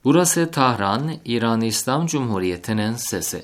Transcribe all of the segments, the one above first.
Burası Tahran, İran İslam Cumhuriyeti'nin sesi.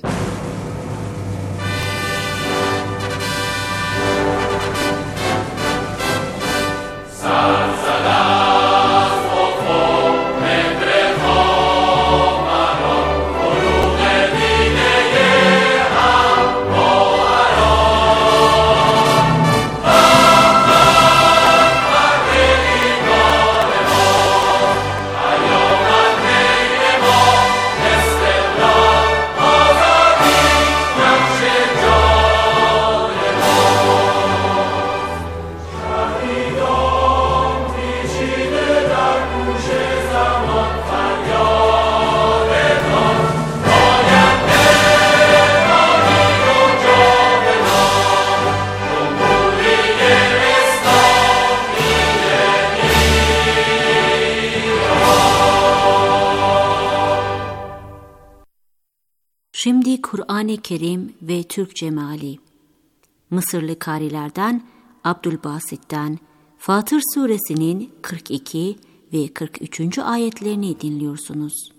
Şimdi Kur'an-ı Kerim ve Türkçe meali. Mısırlı karilerden Abdülbasit'ten Fatır suresinin 42 ve 43. ayetlerini dinliyorsunuz.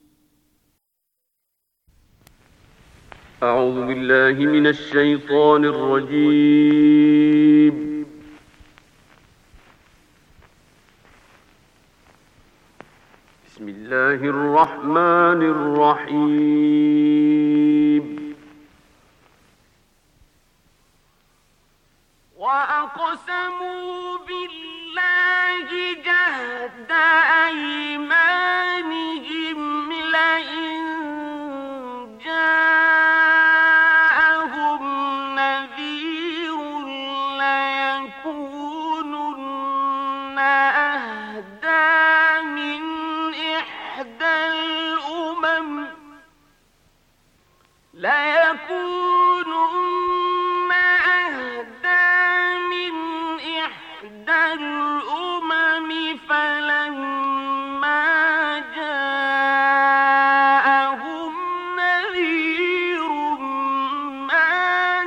Euzubillahimineşşeytanirracim. Bismillahirrahmanirrahim. وَأَقْسَمُوا بِاللَّهِ جَهْدَ أَيْمَانِهِمْ لَئِنْ جَاءَهُمْ نَذِيرٌ لَيَكُونُنَّ أَهْدَىٰ مِنْ إِحْدَى الْأُمَمِ فلما جاءهم نذير ما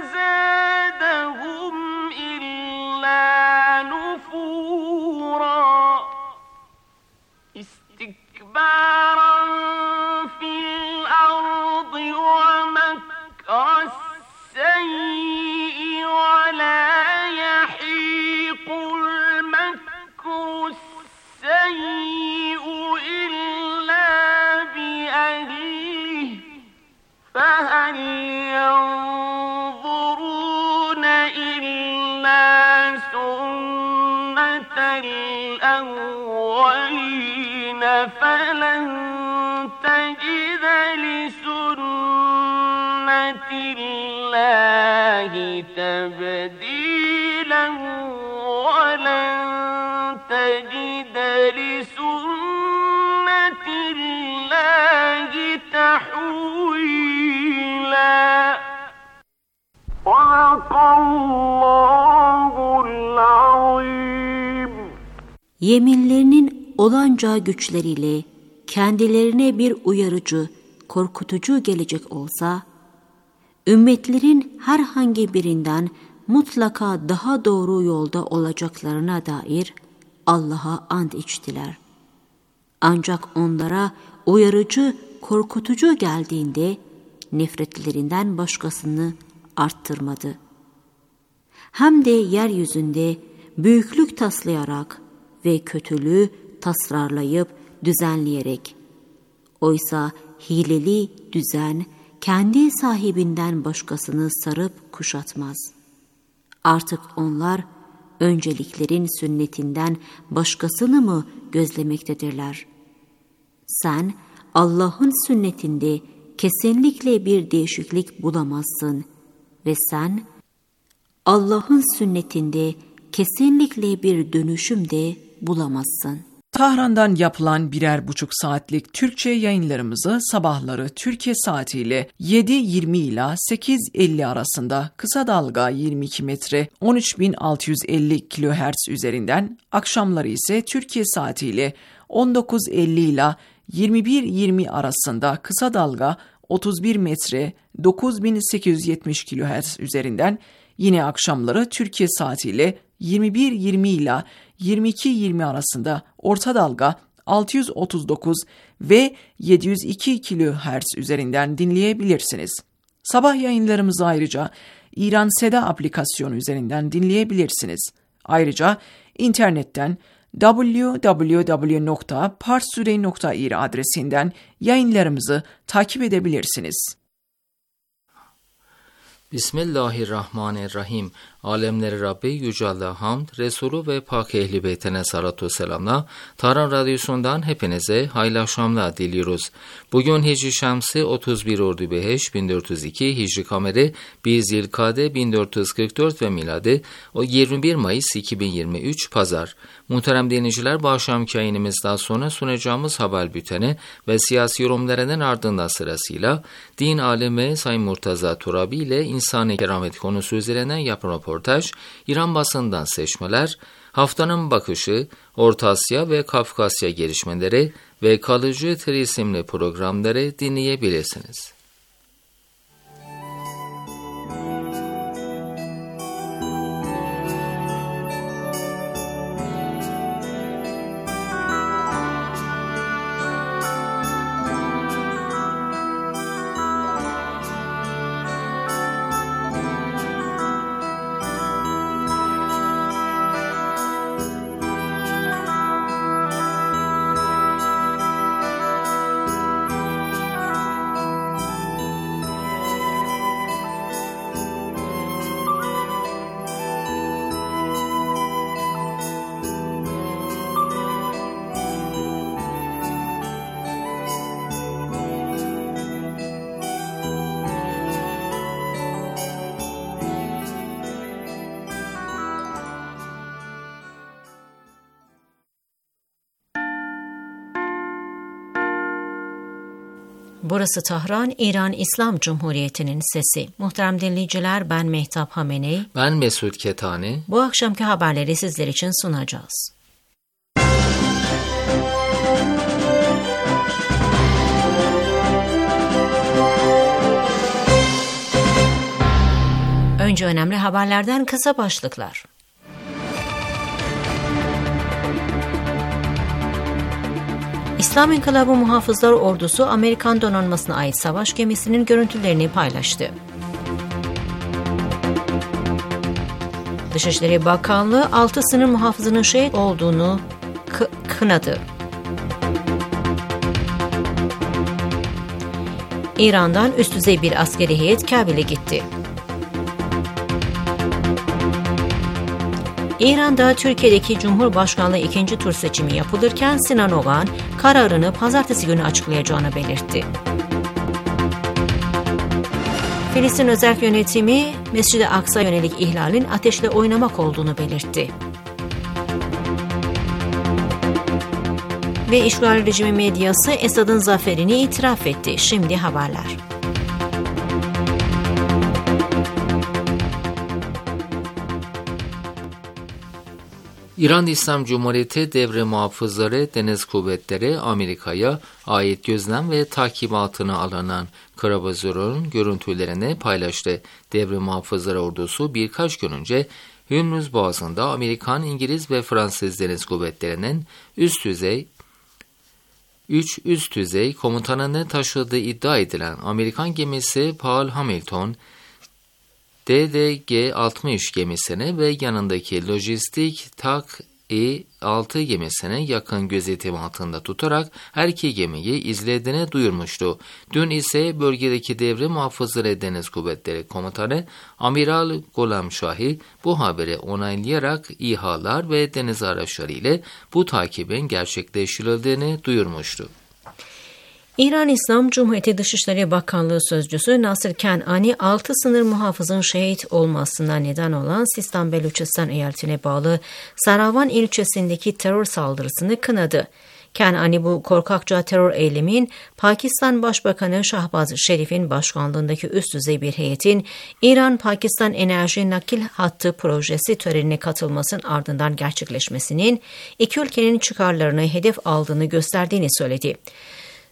زادهم إلا نفورا استكبارا في الأرض ومكر السيء ولا يحيق المكر السيء إلا بأهله فهل ينظرون إلا سنة الأولين فلن تجد لسنة الله تبديلا ولن تجد لسنة الله تحويلا. صدق الله العظيم. Yeminlerinin olanca güçleriyle kendilerine bir uyarıcı, korkutucu gelecek olsa, ümmetlerin herhangi birinden mutlaka daha doğru yolda olacaklarına dair Allah'a ant içtiler. Ancak onlara uyarıcı, korkutucu geldiğinde nefretlerinden başkasını arttırmadı. Hem de yeryüzünde büyüklük taslayarak ve kötülüğü tasarlayıp düzenleyerek. Oysa hileli düzen kendi sahibinden başkasını sarıp kuşatmaz. Artık onlar önceliklerin sünnetinden başkasını mı gözlemektedirler? Sen Allah'ın sünnetinde kesinlikle bir değişiklik bulamazsın ve sen Allah'ın sünnetinde kesinlikle bir dönüşüm de bulamazsın. Tahran'dan yapılan 1,5 saatlik Türkçe yayınlarımızı sabahları Türkiye saatiyle 7:20 ila 8:50 arasında kısa dalga 22 metre 13.650 kHz üzerinden, akşamları ise Türkiye saatiyle 19:50 ila 21:20 arasında kısa dalga 31 metre 9.870 kHz üzerinden, yine akşamları Türkiye saatiyle 21:20 ila 22:20 arasında orta dalga 639 ve 702 kHz üzerinden dinleyebilirsiniz. Sabah yayınlarımızı ayrıca İran Seda aplikasyonu üzerinden dinleyebilirsiniz. Ayrıca internetten www.parstoday.ir adresinden yayınlarımızı takip edebilirsiniz. Bismillahirrahmanirrahim. Alemleri Rabbi Yüce Allah'a hamd, Resulü ve Pak Ehli Beytine salatu selamla Tahran Radyosu'ndan hepinize hayırlı akşamlar diliyoruz. Bugün Hicri Şemsi 31 Ordubehişt 1402, Hicri Kameri 1 Zilkade 1444 ve miladi 21 Mayıs 2023 Pazar. Muhterem dinleyiciler, bu akşamki yayınımızdan sonra sunacağımız haber bülteni ve siyasi yorumlarının ardından sırasıyla din alemi Sayın Murtaza Turabi ile insani keramet konusu üzerine yapılan röportaj, İran basından seçmeler, haftanın bakışı, Orta Asya ve Kafkasya gelişmeleri ve kalıcı teri isimli programları dinleyebilirsiniz. Burası Tahran, İran İslam Cumhuriyeti'nin sesi. Muhterem dinleyiciler, ben Mehtap Hameney. Ben Mesut Ketani. Bu akşamki haberleri sizler için sunacağız. Önce önemli haberlerden kısa başlıklar. İslam İnkılabı Muhafızlar Ordusu Amerikan donanmasına ait savaş gemisinin görüntülerini paylaştı. Dışişleri Bakanlığı 6 sınır muhafızının şehit olduğunu kınadı. İran'dan üst düzey bir askeri heyet Kabil'e gitti. İran'da Türkiye'deki Cumhurbaşkanlığı 2. tur seçimi yapılırken Sinan Oğan kararını pazartesi günü açıklayacağını belirtti. Filistin Özerk Yönetimi Mescid-i Aksa yönelik ihlalin ateşle oynamak olduğunu belirtti. Ve işgal rejimi medyası Esad'ın zaferini itiraf etti. Şimdi haberler. İran İslam Cumhuriyeti Devre Muhafızları Deniz Kuvvetleri Amerika'ya ait gözlem ve takibatına alınan Karabazor'un görüntülerini paylaştı. Devre Muhafızları Ordusu birkaç gün önce Hürmüz Boğazı'nda Amerikan, İngiliz ve Fransız Deniz Kuvvetleri'nin üst düzey komutanını taşıdığı iddia edilen Amerikan gemisi Paul Hamilton, DDG-60 gemisini ve yanındaki lojistik TAK-6 gemisini yakın gözetim altında tutarak her iki gemiyi izlediğini duyurmuştu. Dün ise bölgedeki Devre Muhafızları Deniz Kuvvetleri Komutanı Amiral Golamşahi bu haberi onaylayarak İHA'lar ve deniz araçları ile bu takibin gerçekleştirildiğini duyurmuştu. İran İslam Cumhuriyeti Dışişleri Bakanlığı Sözcüsü Nasır Kenani, 6 sınır muhafızın şehit olmasına neden olan Sistan Beluçistan eyaletine bağlı Saravan ilçesindeki terör saldırısını kınadı. Kenani bu korkakça terör eylemin Pakistan Başbakanı Şahbaz Şerif'in başkanlığındaki üst düzey bir heyetin İran-Pakistan Enerji Nakil Hattı projesi törenine katılmasının ardından gerçekleşmesinin iki ülkenin çıkarlarını hedef aldığını gösterdiğini söyledi.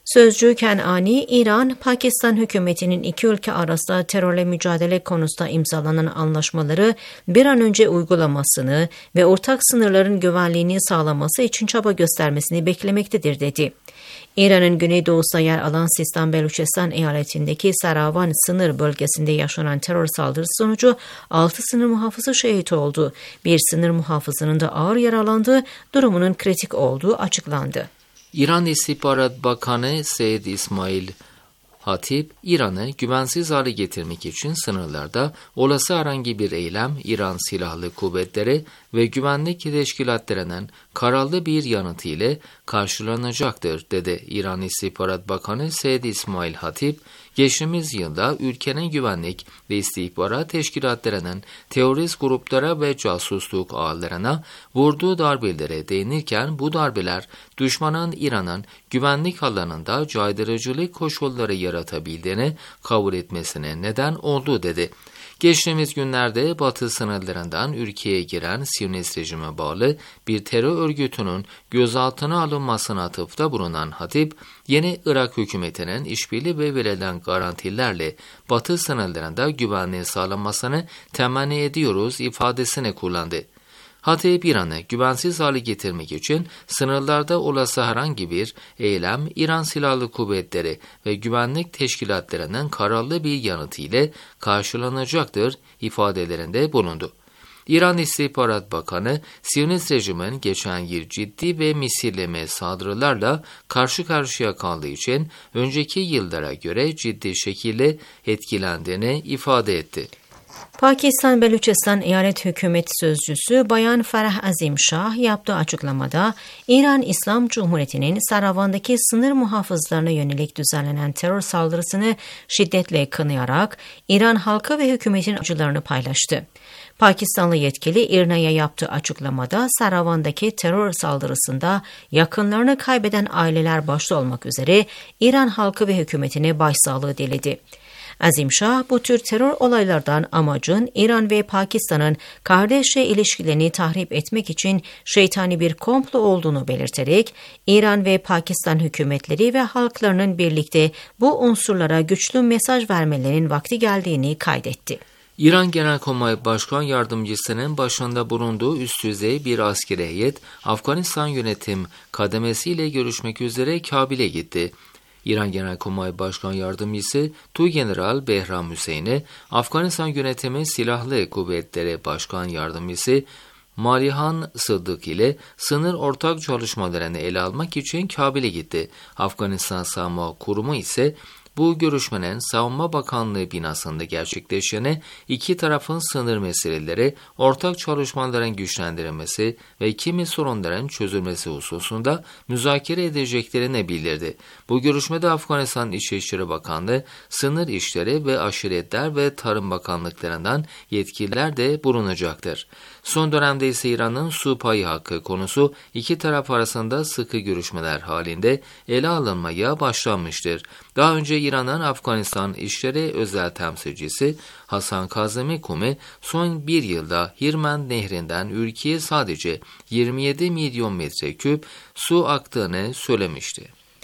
Sözcü Kenani, İran, Pakistan hükümetinin iki ülke arasında terörle mücadele konusunda imzalanan anlaşmaları bir an önce uygulamasını ve ortak sınırların güvenliğini sağlaması için çaba göstermesini beklemektedir dedi. İran'ın güneydoğusunda yer alan Sistan Beluçistan eyaletindeki Saravan sınır bölgesinde yaşanan terör saldırısı sonucu 6 sınır muhafızı şehit oldu. Bir sınır muhafızının da ağır yaralandığı, durumunun kritik olduğu açıklandı. İran İstihbarat Bakanı Seyyid İsmail Hatip, İran'ı güvensiz hale getirmek için sınırlarda olası herhangi bir eylem İran Silahlı Kuvvetleri ve güvenlik teşkilatlarının kararlı bir yanıtı ile karşılanacaktır, dedi. İran İstihbarat Bakanı Seyyid İsmail Hatip, geçtiğimiz yılda ülkenin güvenlik ve istihbarat teşkilatlarının terörist gruplara ve casusluk ağlarına vurduğu darbelere değinirken bu darbeler düşmanın İran'ın güvenlik alanında caydırıcılık koşulları yaratabildiğini kabul etmesine neden oldu, dedi. Geçtiğimiz günlerde Batı sınırlarından ülkeye giren Siyonist rejime bağlı bir terör örgütünün gözaltına alınmasına atıfta bulunan Hatip, yeni Irak hükümetinin işbirliği ve verilen garantilerle Batı sınırlarında güvenliği sağlanmasını temenni ediyoruz ifadesini kullandı. Hatip, İran'ı güvensiz hale getirmek için sınırlarda olası herhangi bir eylem İran Silahlı Kuvvetleri ve güvenlik teşkilatlarının kararlı bir yanıtı ile karşılanacaktır ifadelerinde bulundu. İran İstihbarat Bakanı, Siyonist rejimin geçen yıl ciddi ve misilleme saldırılarla karşı karşıya kaldığı için önceki yıllara göre ciddi şekilde etkilendiğini ifade etti. Pakistan Beluçistan Eyalet Hükümeti Sözcüsü Bayan Farah Azim Şah yaptığı açıklamada, İran İslam Cumhuriyeti'nin Saravan'daki sınır muhafızlarına yönelik düzenlenen terör saldırısını şiddetle kınayarak İran halkı ve hükümetin acılarını paylaştı. Pakistanlı yetkili İRNA'ya yaptığı açıklamada Saravan'daki terör saldırısında yakınlarını kaybeden aileler başta olmak üzere İran halkı ve hükümetine başsağlığı diledi. Azim Şah, bu tür terör olaylardan amacın İran ve Pakistan'ın kardeşçe ilişkilerini tahrip etmek için şeytani bir komplo olduğunu belirterek, İran ve Pakistan hükümetleri ve halklarının birlikte bu unsurlara güçlü mesaj vermelerinin vakti geldiğini kaydetti. İran Genelkurmay Başkan Yardımcısının başında bulunduğu üst düzey bir askeri heyet, Afganistan yönetim kademesiyle görüşmek üzere Kabil'e gitti. İran Genelkurmay Başkan Yardımcısı Tuğgeneral Behram Hüseyin'i, Afganistan Yönetimi Silahlı Kuvvetleri Başkan Yardımcısı Malihan Sıddık ile sınır ortak çalışmalarını ele almak için Kabil'e gitti. Afganistan Savunma Kurumu ise bu görüşmenin Savunma Bakanlığı binasında gerçekleşeni, iki tarafın sınır meseleleri, ortak çalışmaların güçlendirilmesi ve kimi sorunların çözülmesi hususunda müzakere edeceklerini bildirdi. Bu görüşmede Afganistan İçişleri Bakanlığı, Sınır İşleri ve Aşiretler ve Tarım Bakanlıklarından yetkililer de bulunacaktır. Son dönemde ise İran'ın su payı hakkı konusu iki taraf arasında sıkı görüşmeler halinde ele alınmaya başlanmıştır. Daha önce İran'ın Afganistan İşleri Özel Temsilcisi Hasan Kazemi Kumi, son bir yılda Hirmen Nehri'nden ülkeye sadece 27 milyon metreküp su aktığını söylemişti.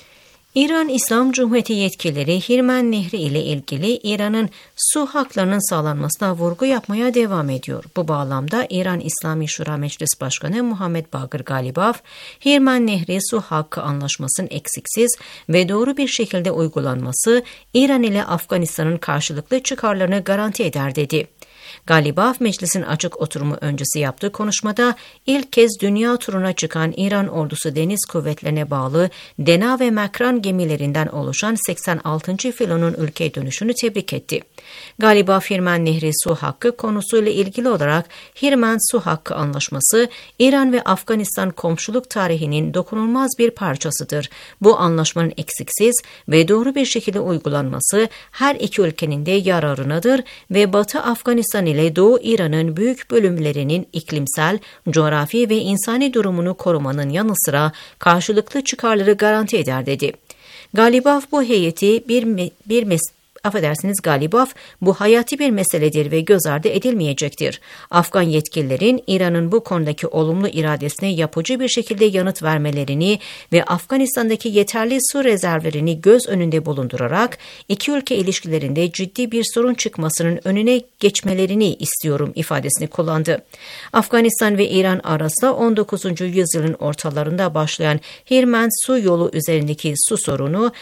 İran İslam Cumhuriyeti yetkilileri Hirmen Nehri ile ilgili İran'ın su haklarının sağlanmasına vurgu yapmaya devam ediyor. Bu bağlamda İran İslami Şura Meclis Başkanı Muhammed Bagir Galibaf, Hirmen Nehri su hakkı anlaşmasının eksiksiz ve doğru bir şekilde uygulanması İran ile Afganistan'ın karşılıklı çıkarlarını garanti eder dedi. Galibaf, meclisin açık oturumu öncesi yaptığı konuşmada ilk kez dünya turuna çıkan İran ordusu deniz kuvvetlerine bağlı Dena ve Makran gemilerinden oluşan 86. filonun ülkeye dönüşünü tebrik etti. Galibaf, Hirmen Nehri su hakkı konusuyla ilgili olarak Hirmen Su Hakkı Anlaşması, İran ve Afganistan komşuluk tarihinin dokunulmaz bir parçasıdır. Bu anlaşmanın eksiksiz ve doğru bir şekilde uygulanması her iki ülkenin de yararınadır ve Batı Afganistan ile Doğu İran'ın büyük bölümlerinin iklimsel, coğrafi ve insani durumunu korumanın yanı sıra karşılıklı çıkarları garanti eder dedi. Galibaf bu heyeti Galibaf, bu hayati bir meseledir ve göz ardı edilmeyecektir. Afgan yetkililerin İran'ın bu konudaki olumlu iradesine yapıcı bir şekilde yanıt vermelerini ve Afganistan'daki yeterli su rezervlerini göz önünde bulundurarak iki ülke ilişkilerinde ciddi bir sorun çıkmasının önüne geçmelerini istiyorum ifadesini kullandı. Afganistan ve İran arasında 19. yüzyılın ortalarında başlayan Hirmend su yolu üzerindeki su sorunu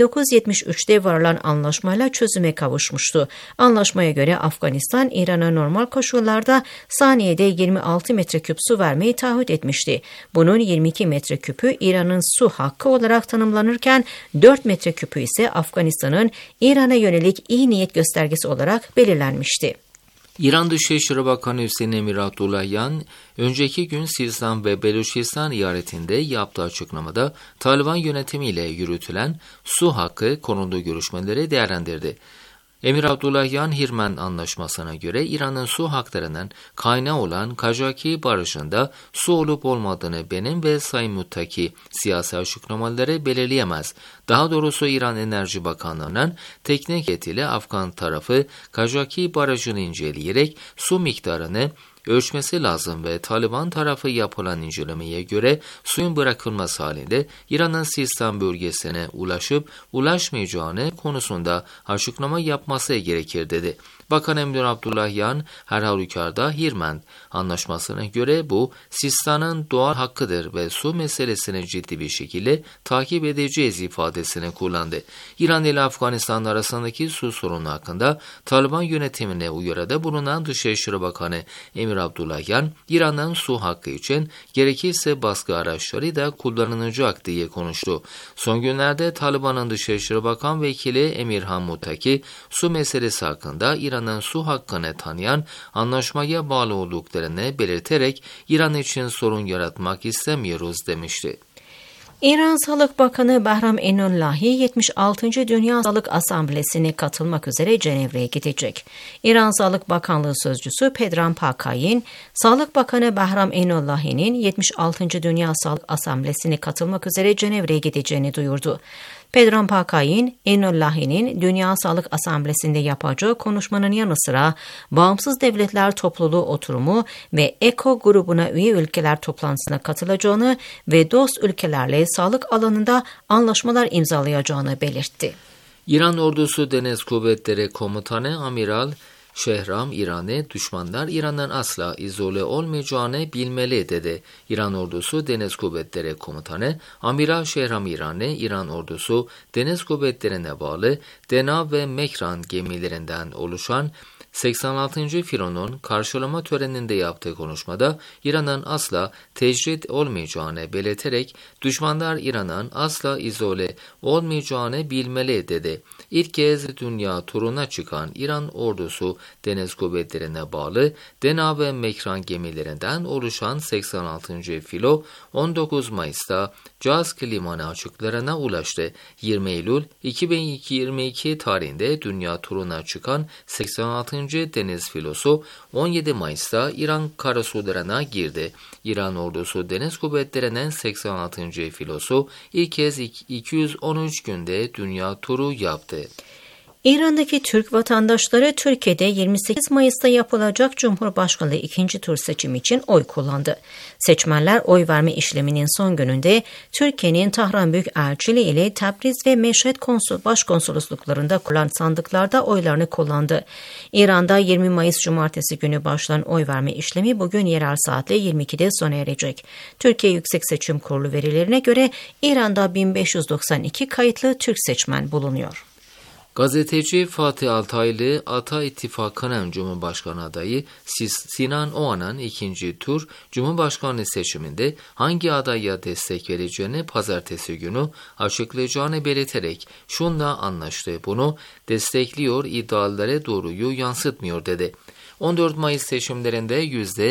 1973'te varılan anlaşmayla çözüme kavuşmuştu. Anlaşmaya göre Afganistan, İran'a normal koşullarda saniyede 26 metreküp su vermeyi taahhüt etmişti. Bunun 22 metreküpü İran'ın su hakkı olarak tanımlanırken 4 metreküpü ise Afganistan'ın İran'a yönelik iyi niyet göstergesi olarak belirlenmişti. İran Dışişleri Bakanı Hüseyin Emir Abdullahian, önceki gün Sistan ve Beluçistan ziyaretinde yaptığı açıklamada Taliban yönetimiyle yürütülen su hakkı konulu görüşmeleri değerlendirdi. Emir Abdullahian, Hirmend Anlaşması'na göre İran'ın su haklarının kaynağı olan Kajaki Barajı'nda su olup olmadığını benim ve Sayın Muttaki siyasi açıklamaları belirleyemez. Daha doğrusu İran Enerji Bakanlığı'nın teknik heyetiyle Afgan tarafı Kajaki Barajı'nı inceleyerek su miktarını ölçmesi lazım ve Taliban tarafı yapılan incelemeye göre suyun bırakılması halinde İran'ın Sistan bölgesine ulaşıp ulaşmayacağını konusunda açıklama yapması gerekir dedi. Bakan Emir Abdullahian, her halükarda Hirmend Anlaşması'na göre bu Sistan'ın doğal hakkıdır ve su meselesini ciddi bir şekilde takip edeceğiz ifadesini kullandı. İran ile Afganistan arasındaki su sorunu hakkında Taliban yönetimine uyarıda bulunan Dışişleri Bakanı Emir Abdullahian, İran'ın su hakkı için gerekirse baskı araçları da kullanılacak diye konuştu. Son günlerde Taliban'ın Dışişleri Bakan Vekili Emirhan Muttaki, su meselesi hakkında İran'ın su hakkını tanıyan anlaşmaya bağlı olduklarını belirterek İran için sorun yaratmak istemiyoruz demişti. İran Sağlık Bakanı Bahram Einullahi 76. Dünya Sağlık Asamblesi'ne katılmak üzere Cenevre'ye gidecek. İran Sağlık Bakanlığı Sözcüsü Pedram Pakay'in, Sağlık Bakanı Bahram Einullahi'nin 76. Dünya Sağlık Asamblesi'ne katılmak üzere Cenevre'ye gideceğini duyurdu. Pedram Pakay'in, Einullahi'nin Dünya Sağlık Asamblesi'nde yapacağı konuşmanın yanı sıra Bağımsız Devletler Topluluğu oturumu ve ECO grubuna üye ülkeler toplantısına katılacağını ve dost ülkelerle sağlık alanında anlaşmalar imzalayacağını belirtti. İran Ordusu Deniz Kuvvetleri Komutanı Amiral Şehram İran'ı düşmanlar İran'dan asla izole olmayacağını bilmeli dedi. İran Ordusu Deniz Kuvvetleri Komutanı Amiral Şehram İran'ı İran Ordusu Deniz Kuvvetleri'ne bağlı Dena ve Mehran gemilerinden oluşan 86. filonun karşılama töreninde yaptığı konuşmada İran'ın asla tecrit olmayacağını belirterek düşmanlar İran'ın asla izole olmayacağını bilmeli dedi. İlk kez dünya turuna çıkan İran ordusu deniz kuvvetlerine bağlı Dena ve Mehran gemilerinden oluşan 86. filo 19 Mayıs'ta Cazk limanı açıklarına ulaştı. 20 Eylül 2022 tarihinde dünya turuna çıkan 86. deniz filosu 17 Mayıs'ta İran karasularına girdi. İran ordusu deniz kuvvetlerinin 86. filosu ilk kez 213 günde dünya turu yaptı. İran'daki Türk vatandaşları Türkiye'de 28 Mayıs'ta yapılacak Cumhurbaşkanlığı ikinci tur seçimi için oy kullandı. Seçmenler oy verme işleminin son gününde Türkiye'nin Tahran Büyükelçiliği ile Tebriz ve Meşhed Başkonsolosluklarında kurulan sandıklarda oylarını kullandı. İran'da 20 Mayıs Cumartesi günü başlayan oy verme işlemi bugün yerel saatle 22'de sona erecek. Türkiye Yüksek Seçim Kurulu verilerine göre İran'da 1592 kayıtlı Türk seçmen bulunuyor. Gazeteci Fatih Altaylı, Ata İttifakı'nın Cumhurbaşkanı adayı Sinan Oğan'ın ikinci tur Cumhurbaşkanlığı seçiminde hangi adaya destek vereceğini pazartesi günü açıklayacağını belirterek şunla anlaştı. Bunu destekliyor, iddialara doğruyu yansıtmıyor dedi. 14 Mayıs seçimlerinde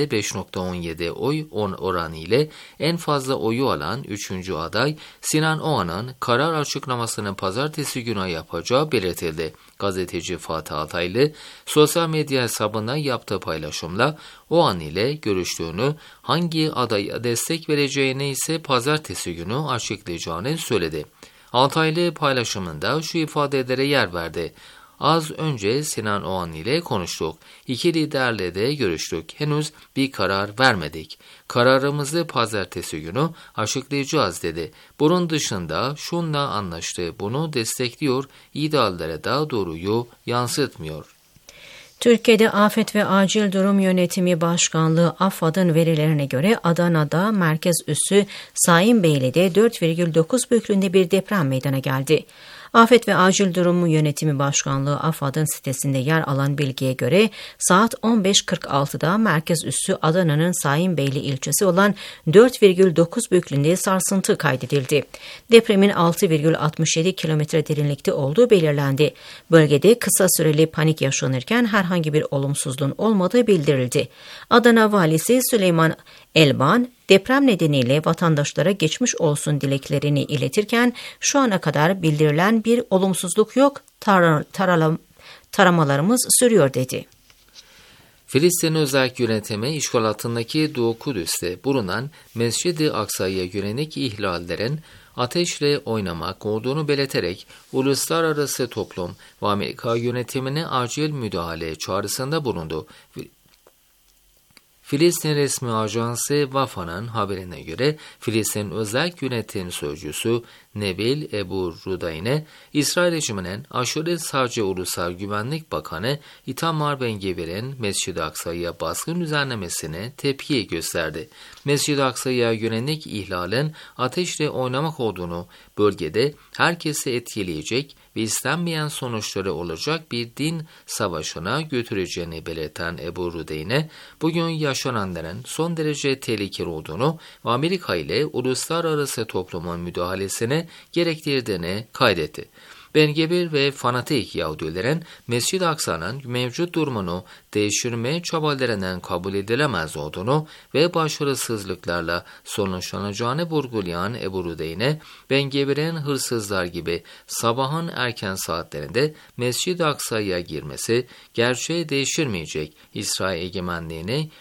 %5.17 oy oranı ile en fazla oyu alan 3. aday Sinan Oğan'ın karar açıklamasını pazartesi günü yapacağı belirtildi. Gazeteci Fatih Altaylı sosyal medya hesabına yaptığı paylaşımla Oğan ile görüştüğünü, hangi adaya destek vereceğini ise pazartesi günü açıklayacağını söyledi. Altaylı paylaşımında şu ifadelere yer verdi. Az önce Sinan Oğan ile konuştuk. İki liderle de görüştük. Henüz bir karar vermedik. Kararımızı pazartesi günü açıklayacağız dedi. Bunun dışında şunla anlaştı. Bunu destekliyor, ideallere daha doğruyu yansıtmıyor. Türkiye'de Afet ve Acil Durum Yönetimi Başkanlığı AFAD'ın verilerine göre Adana'da merkez üssü Saimeyli'de 4,9 büyüklüğünde bir deprem meydana geldi. Afet ve Acil Durum Yönetimi Başkanlığı AFAD'ın sitesinde yer alan bilgiye göre saat 15.46'da merkez üssü Adana'nın Saimeyli ilçesi olan 4,9 büyüklüğünde sarsıntı kaydedildi. Depremin 6,67 kilometre derinlikte olduğu belirlendi. Bölgede kısa süreli panik yaşanırken herhangi bir olumsuzluğun olmadığı bildirildi. Adana Valisi Süleyman Elban, deprem nedeniyle vatandaşlara geçmiş olsun dileklerini iletirken şu ana kadar bildirilen bir olumsuzluk yok, taramalarımız sürüyor dedi. Filistin özel yönetimi işgal altındaki Doğu Kudüs'te bulunan Mescid-i Aksa'ya yönelik ihlallerin ateşle oynamak olduğunu belirterek uluslararası toplum ve Amerika yönetimine acil müdahale çağrısında bulundu. Filistin resmi ajansı Vafa'nın haberine göre Filistin özel yönetim sözcüsü Nebil Ebu Rudayne, İsrail rejiminin aşırı sağcı Ulusal Güvenlik Bakanı Itamar Ben-Gvir'in Mescid-i Aksa'ya baskın düzenlemesine tepki gösterdi. Mescid-i Aksa'ya yönelik ihlalin ateşle oynamak olduğunu, bölgede herkesi etkileyecek ve istenmeyen sonuçları olacak bir din savaşına götüreceğini belirten Ebu Rudayne, bugün yaşananların son derece tehlikeli olduğunu ve Amerika ile uluslararası toplumun müdahalesine gerektirdiğini kaydetti. Ben-Gvir ve fanatik Yahudilerin Mescid-i Aksa'nın mevcut durumunu değiştirme çabalarının kabul edilemez olduğunu ve başarısızlıklarla sonuçlanacağını vurgulayan Ebu Rudayne, Ben-Gvir'in hırsızlar gibi sabahın erken saatlerinde Mescid-i Aksa'ya girmesi gerçeği değiştirmeyecek, İsrail egemenliğini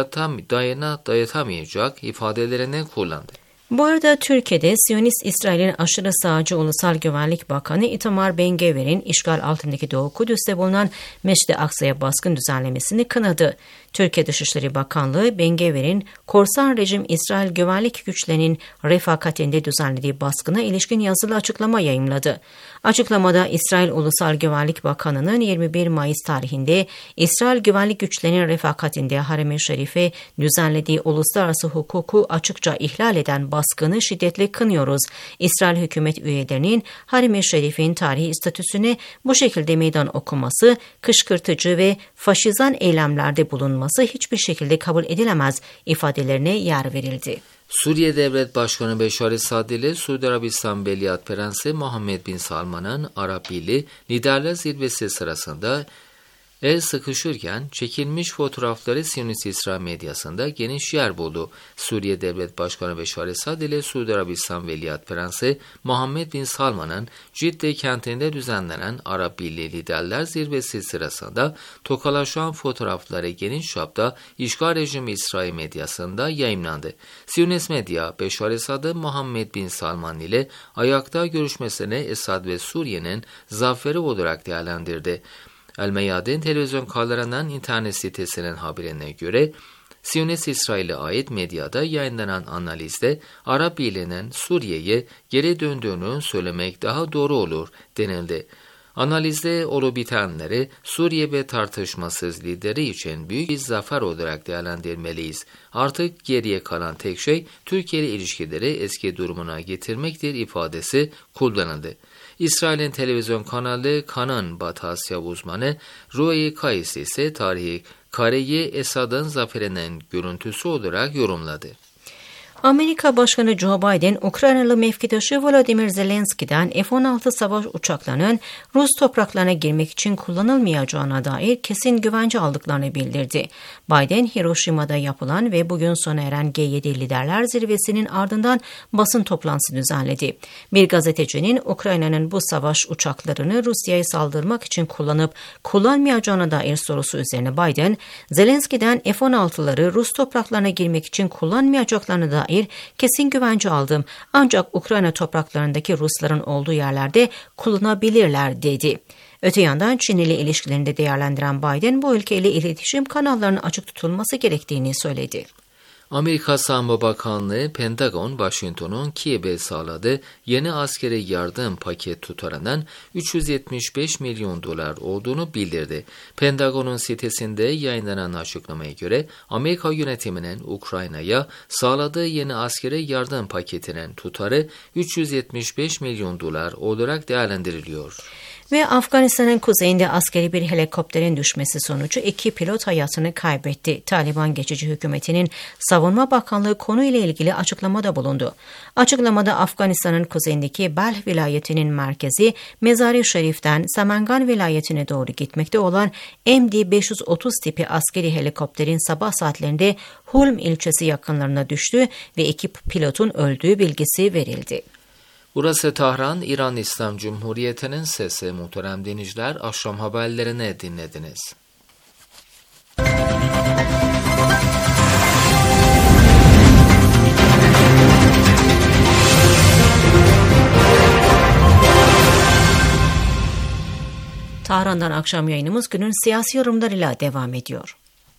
dayatamayacak ifadelerini kullandı. Bu arada Türkiye'de Siyonist İsrail'in aşırı sağcı Ulusal Güvenlik Bakanı Itamar Ben-Gvir'in işgal altındaki Doğu Kudüs'te bulunan Mescid-i Aksa'ya baskın düzenlemesini kınadı. Türkiye Dışişleri Bakanlığı Ben-Gvir'in korsan rejim İsrail güvenlik güçlerinin refakatinde düzenlediği baskına ilişkin yazılı açıklama yayımladı. Açıklamada İsrail Ulusal Güvenlik Bakanı'nın 21 Mayıs tarihinde İsrail güvenlik güçlerinin refakatinde Harem-i Şerif'e düzenlediği uluslararası hukuku açıkça ihlal eden baskını şiddetle kınıyoruz. İsrail hükümet üyelerinin Harem-i Şerif'in tarihi statüsüne bu şekilde meydan okuması, kışkırtıcı ve faşizan eylemlerde bulunması hiçbir şekilde kabul edilemez ifadelerine yer verildi. Suriye Devlet Başkanı Beşar Esad ile Suudi Arabistan Veliaht Prensi Muhammed Bin Salman'ın Arap Birliği Liderler Zirvesi sırasında el sıkışırken çekilmiş fotoğrafları Siyonist İsrail medyasında geniş yer buldu. Suriye Devlet Başkanı Beşar Esad ile Suudi Arabistan Veliaht Prensi Muhammed Bin Salman'ın Cidde kentinde düzenlenen Arap Birliği Liderler Zirvesi sırasında tokalaşan fotoğrafları geniş çapta işgal rejimi İsrail medyasında yayımlandı. Siyonist medya Beşar Esad'ı Muhammed Bin Salman ile ayakta görüşmesine Esad ve Suriye'nin zaferi olarak değerlendirdi. El Meyadin televizyon kanallarından internet sitesinin haberine göre Siyonist İsrail'e ait medyada yayınlanan analizde Arap Birliği'nin Suriye'ye geri döndüğünü söylemek daha doğru olur denildi. Analizde olup bitenleri Suriye ve tartışmasız lideri için büyük bir zafer olarak değerlendirmeliyiz. Artık geriye kalan tek şey Türkiye ile ilişkileri eski durumuna getirmektir ifadesi kullanıldı. İsrail'in televizyon kanalı Kan'ın Batı Asya uzmanı Rui Kais ise tarihi kareyi Esad'ın zaferinin görüntüsü olarak yorumladı. Amerika Başkanı Joe Biden, Ukraynalı mevkidaşı Volodymyr Zelenski'den F-16 savaş uçaklarının Rus topraklarına girmek için kullanılmayacağına dair kesin güvence aldıklarını bildirdi. Biden, Hiroşima'da yapılan ve bugün sona eren G7 Liderler Zirvesi'nin ardından basın toplantısı düzenledi. Bir gazetecinin Ukrayna'nın bu savaş uçaklarını Rusya'ya saldırmak için kullanıp kullanmayacağına dair sorusu üzerine Biden, Zelenski'den F-16'ları Rus topraklarına girmek için kullanmayacaklarına dair dair kesin güvence aldım. Ancak Ukrayna topraklarındaki Rusların olduğu yerlerde kullanabilirler dedi. Öte yandan Çin ile ilişkilerini de değerlendiren Biden bu ülkeyle iletişim kanallarının açık tutulması gerektiğini söyledi. Amerika Savunma Bakanlığı, Pentagon, Washington'un Kiev'e sağladığı yeni askeri yardım paket tutarının 375 milyon dolar olduğunu bildirdi. Pentagon'un sitesinde yayınlanan açıklamaya göre Amerika yönetiminin Ukrayna'ya sağladığı yeni askeri yardım paketinin tutarı 375 milyon dolar olarak değerlendiriliyor. Ve Afganistan'ın kuzeyinde askeri bir helikopterin düşmesi sonucu 2 pilot hayatını kaybetti. Taliban geçici hükümetinin Savunma Bakanlığı konuyla ilgili açıklamada bulundu. Açıklamada Afganistan'ın kuzeyindeki Belh vilayetinin merkezi Mezar-ı Şerif'ten Semengan vilayetine doğru gitmekte olan MD-530 tipi askeri helikopterin sabah saatlerinde Hulm ilçesi yakınlarına düştü ve 2 pilotun öldüğü bilgisi verildi. Burası Tahran, İran İslam Cumhuriyeti'nin sesi. Muhterem dinleyiciler, akşam haberlerini dinlediniz. Tahran'dan akşam yayınımız günün siyasi yorumlarıyla devam ediyor.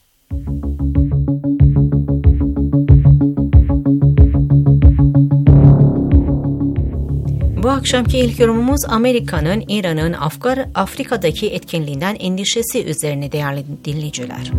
Bu akşamki ilk yorumumuz Amerika'nın İran'ın Afrika'daki etkinliğinden endişesi üzerine değerli dinleyiciler.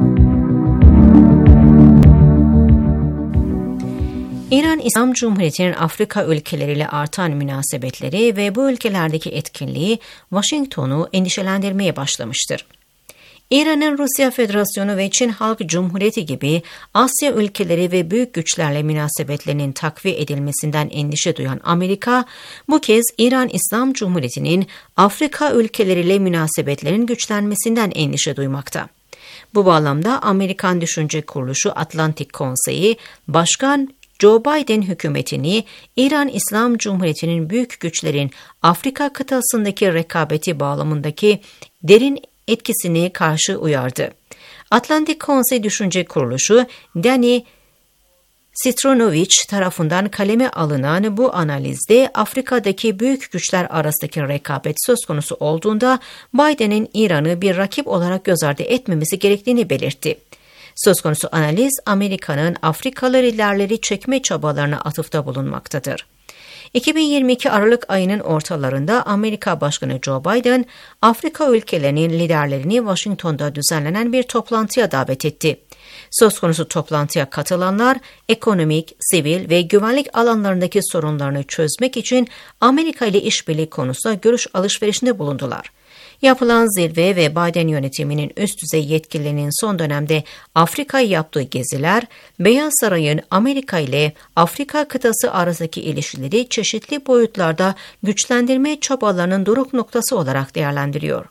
İran İslam Cumhuriyeti'nin Afrika ülkeleriyle artan münasebetleri ve bu ülkelerdeki etkinliği Washington'u endişelendirmeye başlamıştır. İran'ın Rusya Federasyonu ve Çin Halk Cumhuriyeti gibi Asya ülkeleri ve büyük güçlerle münasebetlerinin takviye edilmesinden endişe duyan Amerika, bu kez İran İslam Cumhuriyeti'nin Afrika ülkeleriyle münasebetlerin güçlenmesinden endişe duymakta. Bu bağlamda Amerikan Düşünce Kuruluşu Atlantik Konseyi, Başkan Joe Biden hükümetini İran İslam Cumhuriyeti'nin büyük güçlerin Afrika kıtasındaki rekabeti bağlamındaki derin etkisine karşı uyardı. Atlantik Konsey Düşünce Kuruluşu, Danny Citronovich tarafından kaleme alınan bu analizde Afrika'daki büyük güçler arasındaki rekabet söz konusu olduğunda Biden'in İran'ı bir rakip olarak göz ardı etmemesi gerektiğini belirtti. Söz konusu analiz, Amerika'nın Afrikalı liderleri çekme çabalarına atıfta bulunmaktadır. 2022 Aralık ayının ortalarında Amerika Başkanı Joe Biden, Afrika ülkelerinin liderlerini Washington'da düzenlenen bir toplantıya davet etti. Söz konusu toplantıya katılanlar, ekonomik, sivil ve güvenlik alanlarındaki sorunlarını çözmek için Amerika ile işbirliği konusunda görüş alışverişinde bulundular. Yapılan zirve ve Biden yönetiminin üst düzey yetkililerinin son dönemde Afrika'ya yaptığı geziler, Beyaz Saray'ın Amerika ile Afrika kıtası arasındaki ilişkileri çeşitli boyutlarda güçlendirme çabalarının doruk noktası olarak değerlendiriyor.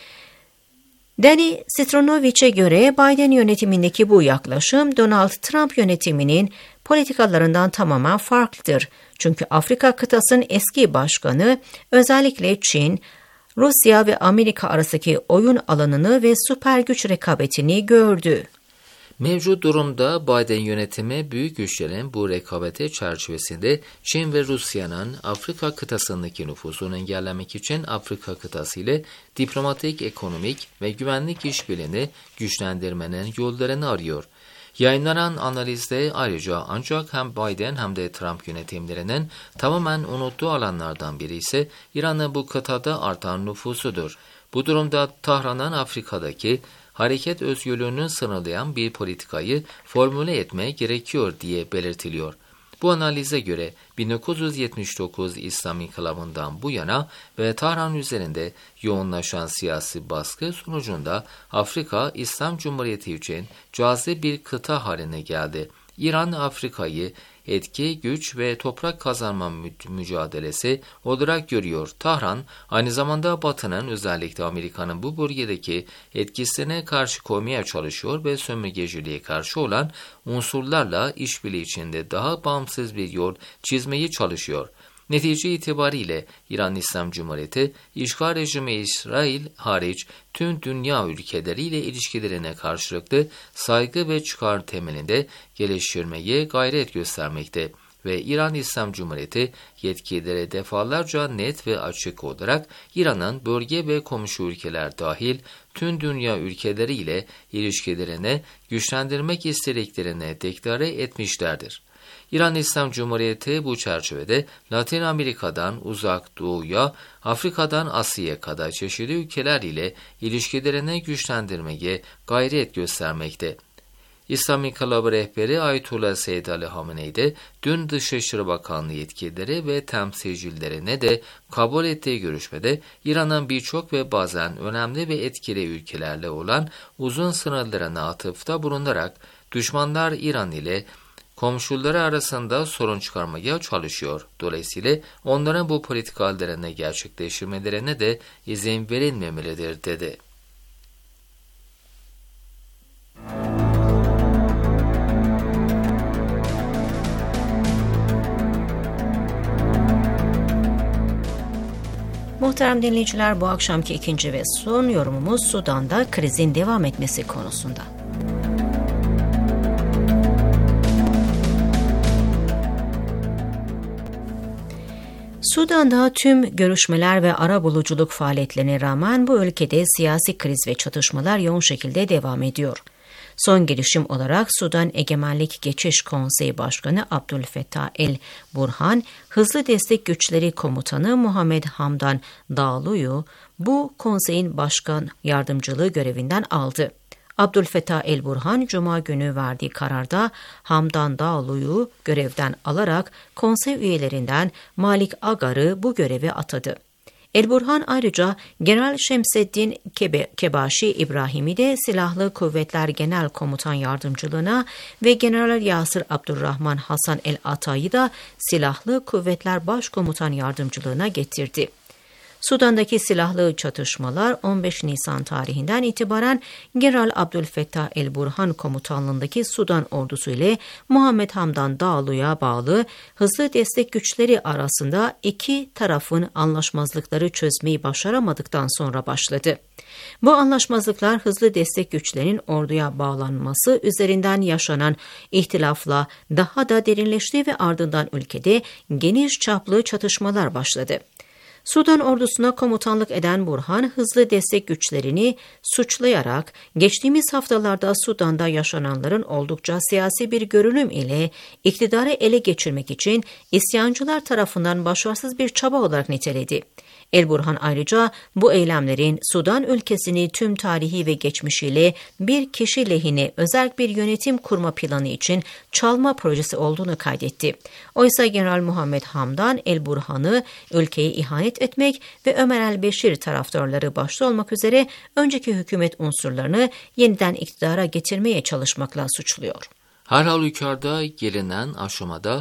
Danny Citronovich'e göre Biden yönetimindeki bu yaklaşım Donald Trump yönetiminin politikalarından tamamen farklıdır. Çünkü Afrika kıtasının eski başkanı özellikle Çin, Rusya ve Amerika arasındaki oyun alanını ve süper güç rekabetini gördü. Mevcut durumda Biden yönetimi büyük güçlerin bu rekabeti çerçevesinde Çin ve Rusya'nın Afrika kıtasındaki nüfuzunu engellemek için Afrika kıtası ile diplomatik, ekonomik ve güvenlik işbirliğini güçlendirmenin yollarını arıyor. Yayınlanan analizde ayrıca ancak hem Biden hem de Trump yönetimlerinin tamamen unuttuğu alanlardan biri ise İran'ın bu kıtada artan nüfusudur. Bu durumda Tahran'ın Afrika'daki hareket özgürlüğünü sınırlayan bir politikayı formüle etmeye gerekiyor diye belirtiliyor. Bu analize göre 1979 İslam İnkılabı'ndan bu yana ve Tahran üzerinde yoğunlaşan siyasi baskı sonucunda Afrika, İslam Cumhuriyeti için cazip bir kıta haline geldi. İran, Afrika'yı etki, güç ve toprak kazanma mücadelesi olarak görüyor. Tahran, aynı zamanda Batı'nın özellikle Amerika'nın bu bölgedeki etkisine karşı koymaya çalışıyor ve sömürgeciliğe karşı olan unsurlarla işbirliği içinde daha bağımsız bir yol çizmeyi çalışıyor. Netice itibariyle İran İslam Cumhuriyeti, işgal rejimi İsrail hariç tüm dünya ülkeleriyle ilişkilerine karşılıklı saygı ve çıkar temelinde geliştirmeye gayret göstermekte ve İran İslam Cumhuriyeti yetkililere defalarca net ve açık olarak İran'ın bölge ve komşu ülkeler dahil tüm dünya ülkeleriyle ilişkilerini güçlendirmek istediklerini deklare etmişlerdir. İran İslam Cumhuriyeti bu çerçevede Latin Amerika'dan Uzak Doğu'ya, Afrika'dan Asya'ya kadar çeşitli ülkeler ile ilişkilerini güçlendirmeye gayret göstermekte. İslam İnkılabı rehberi Ayetullah Seyyid Ali Hamenei de dün Dışişleri Bakanlığı yetkilileri ve temsilcilerine de kabul ettiği görüşmede İran'ın birçok ve bazen önemli ve etkili ülkelerle olan uzun sınırlarına atıfta bulunarak düşmanlar İran ile komşuları arasında sorun çıkarmaya çalışıyor. Dolayısıyla onların bu politikalarını gerçekleştirmelerine de izin verilmemelidir dedi. Muhterem dinleyiciler, bu akşamki ikinci ve son yorumumuz Sudan'da krizin devam etmesi konusunda. Sudan'da tüm görüşmeler ve arabuluculuk faaliyetlerine rağmen bu ülkede siyasi kriz ve çatışmalar yoğun şekilde devam ediyor. Son gelişim olarak Sudan Egemenlik Geçiş Konseyi Başkanı Abdülfettah el-Burhan, Hızlı Destek Güçleri Komutanı Muhammed Hamdan Dağlu'yu bu konseyin başkan yardımcılığı görevinden aldı. Abdülfettah el-Burhan, Cuma günü verdiği kararda Hamdan Dağlu'yu görevden alarak konsey üyelerinden Malik Agar'ı bu göreve atadı. El-Burhan ayrıca General Şemseddin Kebaşi İbrahim'i de Silahlı Kuvvetler Genel Komutan Yardımcılığına ve General Yasir Abdurrahman Hasan el-Atay'ı da Silahlı Kuvvetler Başkomutan Yardımcılığına getirdi. Sudan'daki silahlı çatışmalar 15 Nisan tarihinden itibaren General Abdülfettah el-Burhan komutanlığındaki Sudan ordusu ile Muhammed Hamdan Dağlu'ya bağlı hızlı destek güçleri arasında iki tarafın anlaşmazlıkları çözmeyi başaramadıktan sonra başladı. Bu anlaşmazlıklar hızlı destek güçlerinin orduya bağlanması üzerinden yaşanan ihtilafla daha da derinleşti ve ardından ülkede geniş çaplı çatışmalar başladı. Sudan ordusuna komutanlık eden Burhan, hızlı destek güçlerini suçlayarak geçtiğimiz haftalarda Sudan'da yaşananların oldukça siyasi bir görünüm ile iktidarı ele geçirmek için isyancılar tarafından başarısız bir çaba olarak niteledi. El-Burhan ayrıca bu eylemlerin Sudan ülkesini tüm tarihi ve geçmişiyle bir kişi lehine özel bir yönetim kurma planı için çalma projesi olduğunu kaydetti. Oysa General Muhammed Hamdan El-Burhan'ı ülkeyi ihanet etmek ve Ömer el-Beşir taraftarları başta olmak üzere önceki hükümet unsurlarını yeniden iktidara getirmeye çalışmakla suçluyor. Her halükarda gelinen aşamada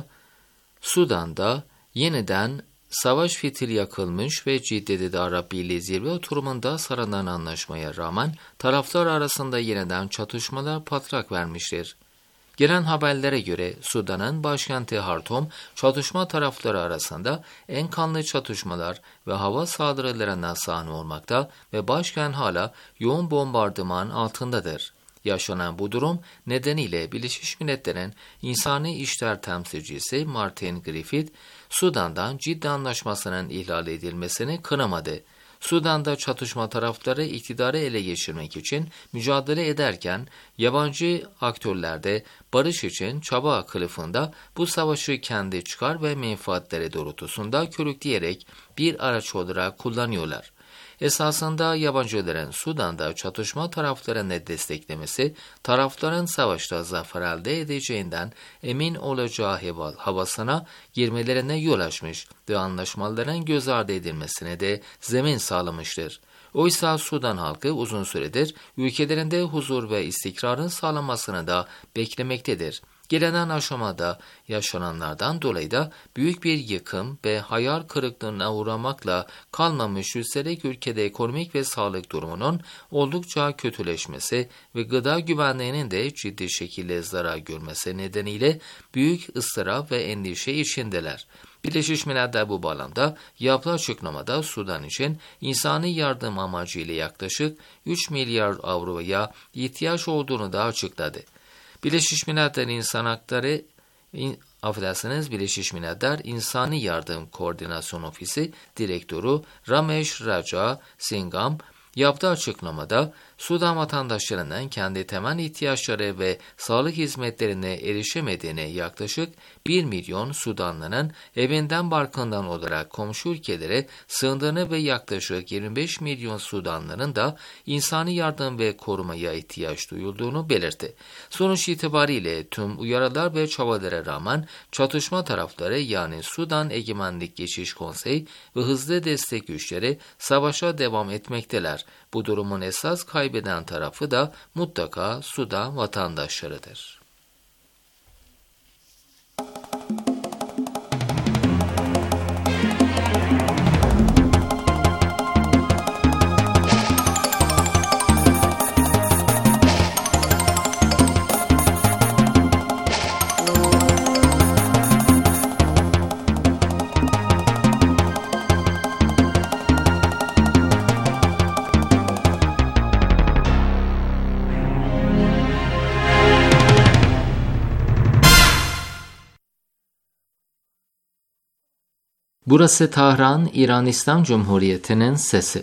Sudan'da yeniden savaş fitili yakılmış ve Cidde'de Arap Birliği zirve oturumunda sağlanan anlaşmaya rağmen taraflar arasında yeniden çatışmalar patlak vermiştir. Gelen haberlere göre Sudan'ın başkenti Hartum, çatışma tarafları arasında en kanlı çatışmalar ve hava saldırılarına sahne olmakta ve başkent hala yoğun bombardıman altındadır. Yaşanan bu durum nedeniyle Birleşmiş Milletler'in İnsani İşler Temsilcisi Martin Griffith, Sudan'dan Cidde Anlaşması'nın ihlal edilmesini kınamadı. Sudan'da çatışma tarafları iktidarı ele geçirmek için mücadele ederken yabancı aktörler de barış için çaba kılıfında bu savaşı kendi çıkar ve menfaatleri doğrultusunda körükleyerek bir araç olarak kullanıyorlar. Esasında yabancıların Sudan'da çatışma taraflarını desteklemesi, tarafların savaşta zafer elde edeceğinden emin olacağı havasına girmelerine yol açmış ve anlaşmaların göz ardı edilmesine de zemin sağlamıştır. Oysa Sudan halkı uzun süredir ülkelerinde huzur ve istikrarın sağlanmasını da beklemektedir. Gelinen aşamada yaşananlardan dolayı da büyük bir yıkım ve hayal kırıklığına uğramakla kalmamış üstelik ülkede ekonomik ve sağlık durumunun oldukça kötüleşmesi ve gıda güvenliğinin de ciddi şekilde zarar görmesi nedeniyle büyük ıstırap ve endişe içindeler. Birleşmiş Milletler bu bağlamda yaptığı açıklamada Sudan için insani yardım amacıyla yaklaşık 3 milyar avroya ihtiyaç olduğunu da açıkladı. Birleşmiş Milletler Birleşmiş Milletler İnsani Yardım Koordinasyon Ofisi Direktörü Ramesh Raja Singham yaptığı açıklamada Sudan vatandaşlarının kendi temel ihtiyaçları ve sağlık hizmetlerine erişemediğini, yaklaşık 1 milyon Sudanlı'nın evinden barkından olarak komşu ülkelere sığındığını ve yaklaşık 25 milyon Sudanlı'nın da insani yardım ve korumaya ihtiyaç duyulduğunu belirtti. Sonuç itibariyle tüm uyarılar ve çabalara rağmen çatışma tarafları yani Sudan Egemenlik Geçiş Konseyi ve hızlı destek güçleri savaşa devam etmekteler. Bu durumun esas kaybeden tarafı da mutlaka Sudan vatandaşlarıdır. Burası Tahran, İran İslam Cumhuriyeti'nin sesi.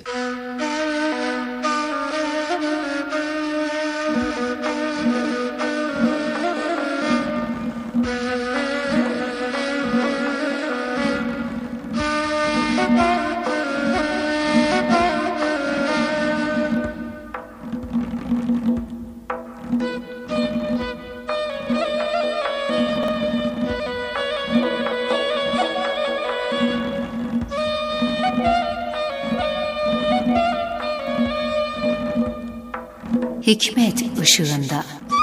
Hikmet ışığında.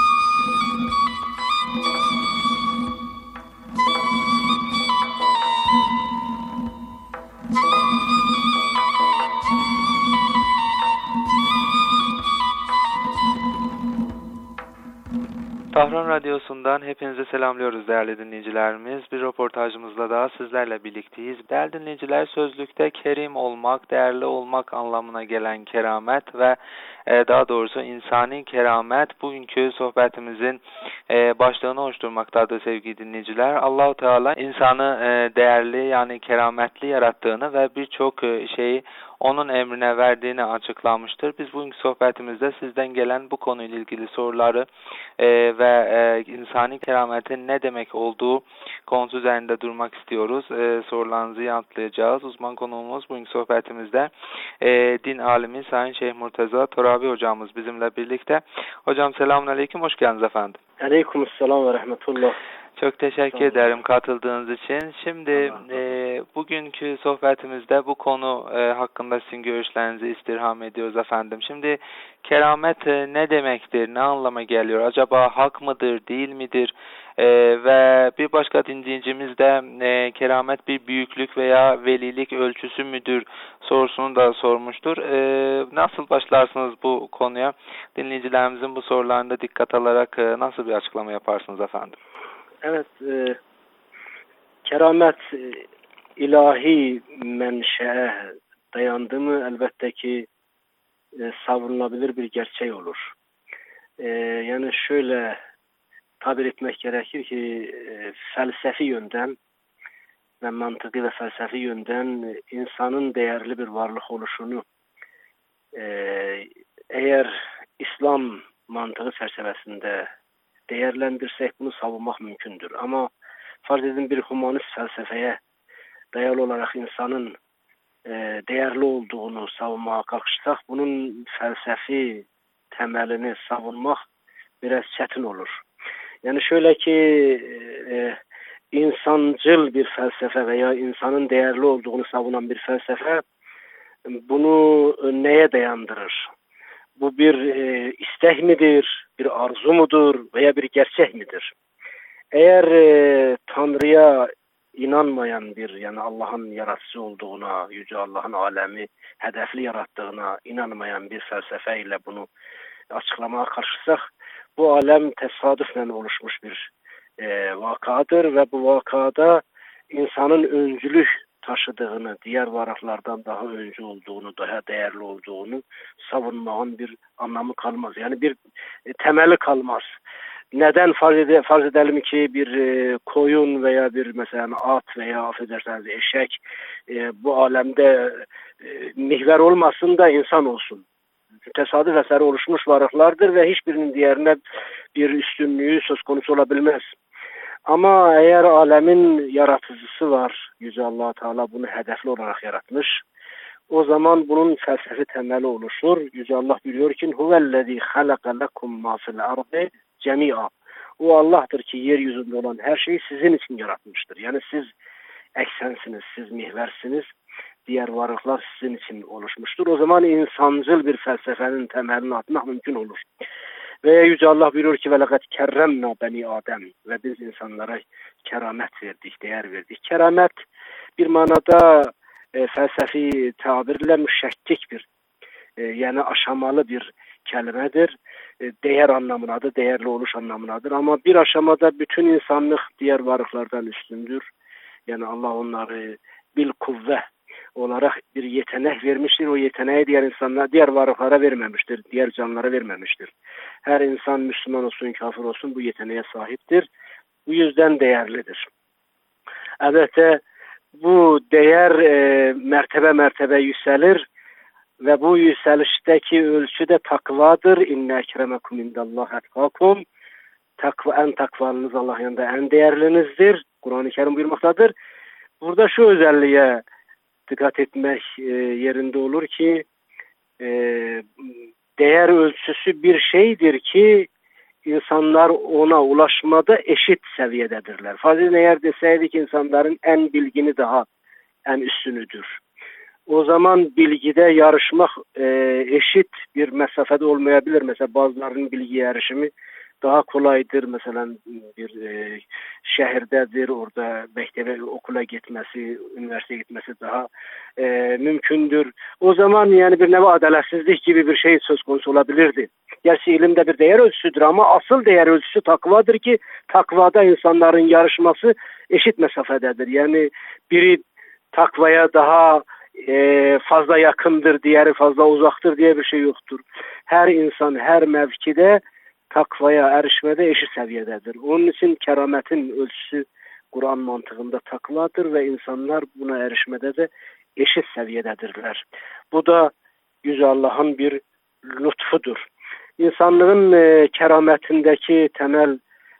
Tahran Radyosu'ndan hepinize selamlıyoruz değerli dinleyicilerimiz. Bir röportajımızla daha sizlerle birlikteyiz. Değerli dinleyiciler, sözlükte kerim olmak, değerli olmak anlamına gelen keramet ve daha doğrusu insani keramet bugünkü sohbetimizin başlığını oluşturmaktadır sevgili dinleyiciler. Allah-u Teala insanı değerli yani kerametli yarattığını ve birçok şeyi onun emrine verdiğini açıklamıştır. Biz bugünkü sohbetimizde sizden gelen bu konuyla ilgili soruları ve insani kerametin ne demek olduğu konusu üzerinde durmak istiyoruz. Sorularınızı yanıtlayacağız. Uzman konuğumuz bugünkü sohbetimizde din alimi Sayın Şeyh Murteza Torabi hocamız bizimle birlikte. Hocam selamünaleyküm, hoş geldiniz efendim. Aleykümselam ve rahmetullah. Çok teşekkür ederim katıldığınız için. Şimdi bugünkü sohbetimizde bu konu hakkında sizin görüşlerinizi istirham ediyoruz efendim. Şimdi keramet ne demektir, ne anlama geliyor? Acaba hak mıdır, değil midir? Ve bir başka dinleyicimiz de keramet bir büyüklük veya velilik ölçüsü müdür sorusunu da sormuştur. Nasıl başlarsınız bu konuya? Dinleyicilerimizin bu sorularında dikkat alarak nasıl bir açıklama yaparsınız efendim? Evet, keramet ilahi menşeye dayandığı mı elbette ki savunulabilir bir gerçek olur. Yani şöyle tabir etmek gerekir ki felsefi yönden ve mantıklı ve felsefi yönden insanın değerli bir varlık oluşunu eğer İslam mantığı çerçevesinde değerlendirsek bunu savunmak mümkündür. Ama farz edin bir humanist felsefeye dayalı olarak insanın değerli olduğunu savunmaya kalkışsak bunun felsefi temelini savunmak biraz çetin olur. Yani şöyle ki insancıl bir felsefe veya insanın değerli olduğunu savunan bir felsefe bunu neye dayandırır? Bu bir istek midir, bir arzu mudur veya bir gerçek midir? Eğer Tanrı'ya inanmayan bir, yani Allah'ın yaratıcı olduğuna, Yüce Allah'ın alemi hedefli yarattığına inanmayan bir felsefeyle bunu açıklamaya kalkışsak, bu alem tesadüfen oluşmuş bir vakadır ve bu vakada insanın öncülük taşıdığını, diğer varlıklardan daha öncü olduğunu, daha değerli olduğunu savunmanın bir anlamı kalmaz. Yani bir temeli kalmaz. Neden farz edelim ki bir koyun veya bir mesela at veya affederseniz eşek bu alemde mihver olmasın da insan olsun. Tesadüf eseri oluşmuş varlıklardır ve hiçbirinin diğerine bir üstünlüğü söz konusu olabilmez. Ama eğer alemin yaratıcısı var, Yüce Allah Teala bunu hedefli olarak yaratmış, o zaman bunun felsefi temeli oluşur. Yüce Allah biliyor ki huvellezî halaka lekum mâ fil ardı cemî'a. O Allah'tır ki yeryüzünde olan her şeyi sizin için yaratmıştır. Yani siz eksensiniz, siz mihversiniz. Diğer varlıklar sizin için oluşmuştur. O zaman insancıl bir felsefenin temelini atmak mümkün olur. Ve Yüce Allah buyuruyor ki وَلَقَدْ كَرَّمْنَا بَنِي Adem ve biz insanlara keramet verdik, değer verdik. Keramet bir manada felsefi tabirle müşekkik bir yani aşamalı bir kelimedir. Değer anlamınadır, değerli oluş anlamınadır. Ama bir aşamada bütün insanlık diğer varlıklardan üstündür. Yani Allah onları bil kuvve olarak bir yetenek vermiştir. O yeteneği diğer insanlar, diğer varlıklara vermemiştir. Diğer canlılara vermemiştir. Her insan Müslüman olsun, kafir olsun bu yeteneğe sahiptir. Bu yüzden değerlidir. Elbette bu değer mertebe yükselir ve bu yükselişteki ölçü de takvadır. İnne ekremekum indallahi etkakum. En takvalınız Allah yanında en değerlinizdir. Kur'an-ı Kerim buyurmaktadır. Burada şu özelliğe dikkat etmek yerinde olur ki değer ölçüsü bir şeydir ki insanlar ona ulaşmada eşit seviyededirler. Fazil eğer deseydik insanların en bilgini daha en üstünüdür. O zaman bilgide yarışmak eşit bir mesafede olmayabilir. Mesela bazılarının bilgiye erişimi daha kolaydır. Mesela bir şehirdedir, orada mektebe, okula gitmesi, üniversiteye gitmesi daha mümkündür. O zaman yani bir nevi adaletsizlik gibi bir şey söz konusu olabilirdi. Gerçi ilimde bir değer ölçüsüdür ama asıl değer ölçüsü takvadır ki takvada insanların yarışması eşit mesafededir. Yani biri takvaya daha fazla yakındır, diğeri fazla uzaktır diye bir şey yoktur. Her insan her mevkide takvaya erişmede eşit seviyededir. Onun için kerametin ölçüsü Kur'an mantığında takvadır ve insanlar buna erişmede de eşit seviyededirler. Bu da Yüce Allah'ın bir lütfudur. İnsanlığın kerametindeki temel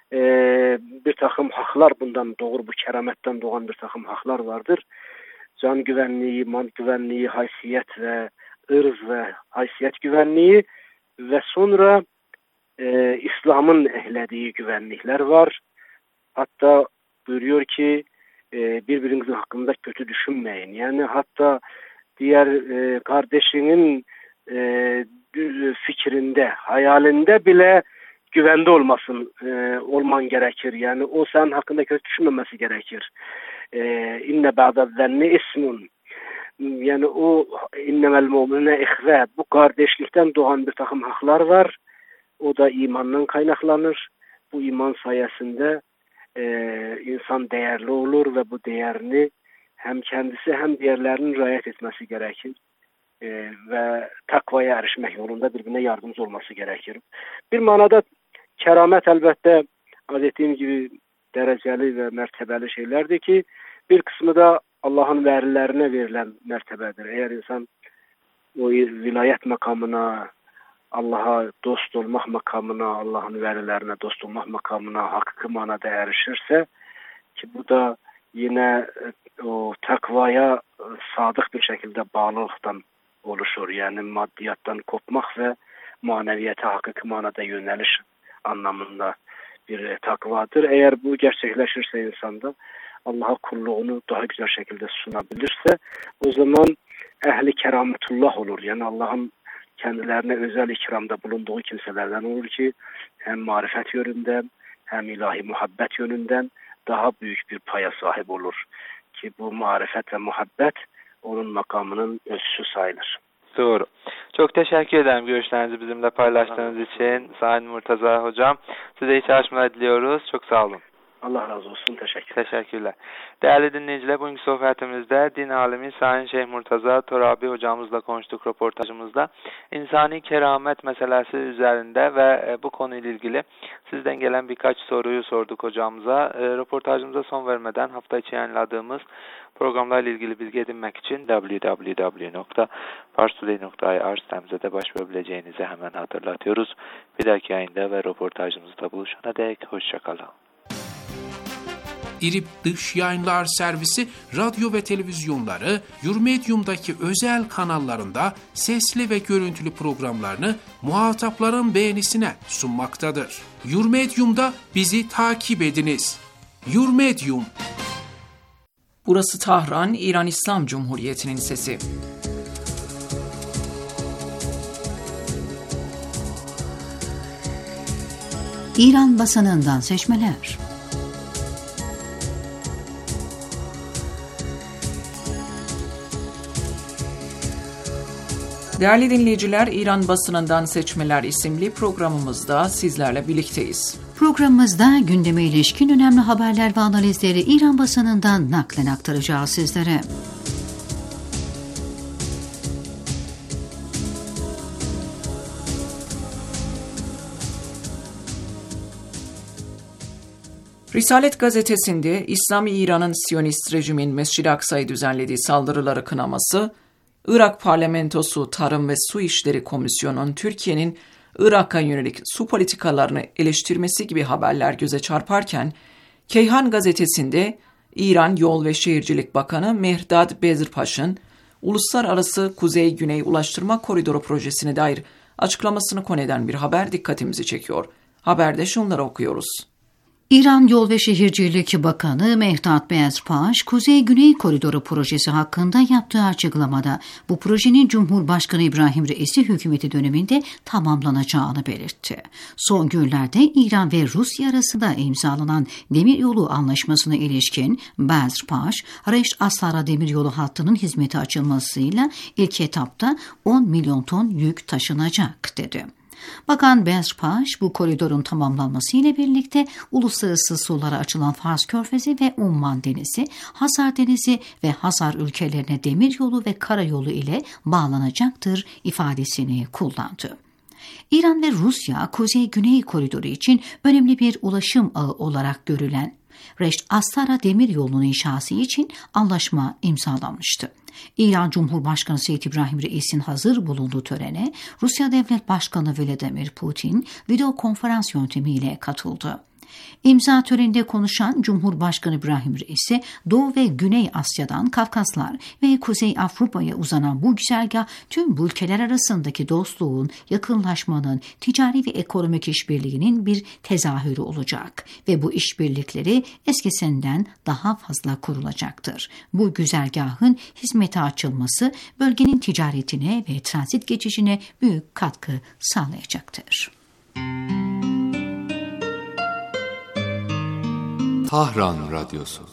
bir takım haklar bundan doğur, bu kerametten doğan bir takım haklar vardır. Can güvenliği, mal güvenliği, haysiyet ve ırz ve haysiyet güvenliği ve sonra İslam'ın ehlediği güvenlikler var. Hatta buyuruyor ki birbirinizin hakkında kötü düşünmeyin. Yani hatta diğer kardeşinin fikrinde, hayalinde bile güvende olman gerekir. Yani o senin hakkında kötü düşünmemesi gerekir. İnne ba'da zenni ismun. Yani o innemel mu'mine ihve. Bu kardeşlikten doğan bir takım haklar var. O da imandan kaynaklanır. Bu iman sayesinde insan değerli olur ve bu değerini hem kendisi hem diğerlerinin riayet etmesi gerekir. Ve takvaya erişmek yolunda birbirine yardımcı olması gerekir. Bir manada keramet elbette adettiğim gibi dereceli ve mertebeli şeylerdir ki bir kısmı da Allah'ın verilerine verilen mertebedir. Eğer insan o vilayet makamına, Allah'a dost olmak makamına, Allah'ın verilerine dost olmak makamına hakiki manada erişirse ki bu da yine o takvaya sadık bir şekilde bağlılıktan oluşur. Yani maddiyattan kopmak ve maneviyete hakiki manada yöneliş anlamında bir takvadır. Eğer bu gerçekleşirse insanda Allah'a kulluğunu daha güzel şekilde sunabilirse o zaman ehli kerametullah olur. Yani Allah'ın kendilerine özel ikramda bulunduğu kimselerden olur ki hem marifet yönünden hem ilahi muhabbet yönünden daha büyük bir paya sahip olur. Ki bu marifet ve muhabbet onun makamının ölçüsü sayılır. Doğru. Çok teşekkür ederim görüşlerinizi bizimle paylaştığınız için Sayın Murtaza Hocam. Size iyi çalışmalar diliyoruz. Çok sağ olun. Allah razı olsun. Teşekkür. Teşekkürler. Değerli dinleyiciler, bugünkü sohbetimizde din alimi Sayın Şeyh Murtaza Torabi hocamızla konuştuk röportajımızda. İnsani keramet meselesi üzerinde ve bu konuyla ilgili sizden gelen birkaç soruyu sorduk hocamıza. Röportajımıza son vermeden hafta içi yayınladığımız programlarla ilgili bilgi edinmek için www.parstoday.ir sitemize de başvurabileceğinizi hemen hatırlatıyoruz. Bir dahaki yayında ve röportajımızda buluşana dek hoşçakalın. İRİB Dış Yayınlar Servisi radyo ve televizyonları Yurmedyum'daki özel kanallarında sesli ve görüntülü programlarını muhatapların beğenisine sunmaktadır. Yurmedyum'da bizi takip ediniz. Yurmedyum. Burası Tahran, İran İslam Cumhuriyeti'nin sesi. İran basınından seçmeler. Değerli dinleyiciler, İran basınından seçmeler isimli programımızda sizlerle birlikteyiz. Programımızda gündeme ilişkin önemli haberler ve analizleri İran basınından naklen aktaracağız sizlere. Risalet gazetesinde İslami İran'ın Siyonist rejimin Mescid-i Aksa'yı düzenlediği saldırıları kınaması, Irak Parlamentosu Tarım ve Su İşleri Komisyonu'nun Türkiye'nin Irak'a yönelik su politikalarını eleştirmesi gibi haberler göze çarparken, Keyhan gazetesinde İran Yol ve Şehircilik Bakanı Mehdad Bezirpaş'ın Uluslararası Kuzey-Güney Ulaştırma Koridoru projesine dair açıklamasını konu eden bir haber dikkatimizi çekiyor. Haberde şunları okuyoruz. İran Yol ve Şehircilik Bakanı Mehdad Bezirpaş, Kuzey-Güney Koridoru projesi hakkında yaptığı açıklamada bu projenin Cumhurbaşkanı İbrahim Reisi hükümeti döneminde tamamlanacağını belirtti. Son günlerde İran ve Rusya arasında imzalanan demiryolu anlaşmasına ilişkin Bezirpaş, Reşt Asara demiryolu hattının hizmete açılmasıyla ilk etapta 10 milyon ton yük taşınacak dedi. Bakan Bezirpaş, bu koridorun tamamlanması ile birlikte uluslararası sulara açılan Fars Körfezi ve Umman Denizi, Hazar Denizi ve Hazar ülkelerine demiryolu ve karayolu ile bağlanacaktır ifadesini kullandı. İran ve Rusya, Kuzey-Güney Koridoru için önemli bir ulaşım ağı olarak görülen Reşt Asara demiryolunun inşası için anlaşma imzalanmıştı. İran Cumhurbaşkanı Seyyid İbrahim Reis'in hazır bulunduğu törene Rusya Devlet Başkanı Vladimir Putin video konferans yöntemiyle katıldı. İmza töreninde konuşan Cumhurbaşkanı İbrahim Reisi, Doğu ve Güney Asya'dan Kafkaslar ve Kuzey Avrupa'ya uzanan bu güzergah tüm bu ülkeler arasındaki dostluğun, yakınlaşmanın, ticari ve ekonomik işbirliğinin bir tezahürü olacak ve bu işbirlikleri eskisinden daha fazla kurulacaktır. Bu güzergahın hizmete açılması bölgenin ticaretine ve transit geçişine büyük katkı sağlayacaktır. Tahran Radyosu.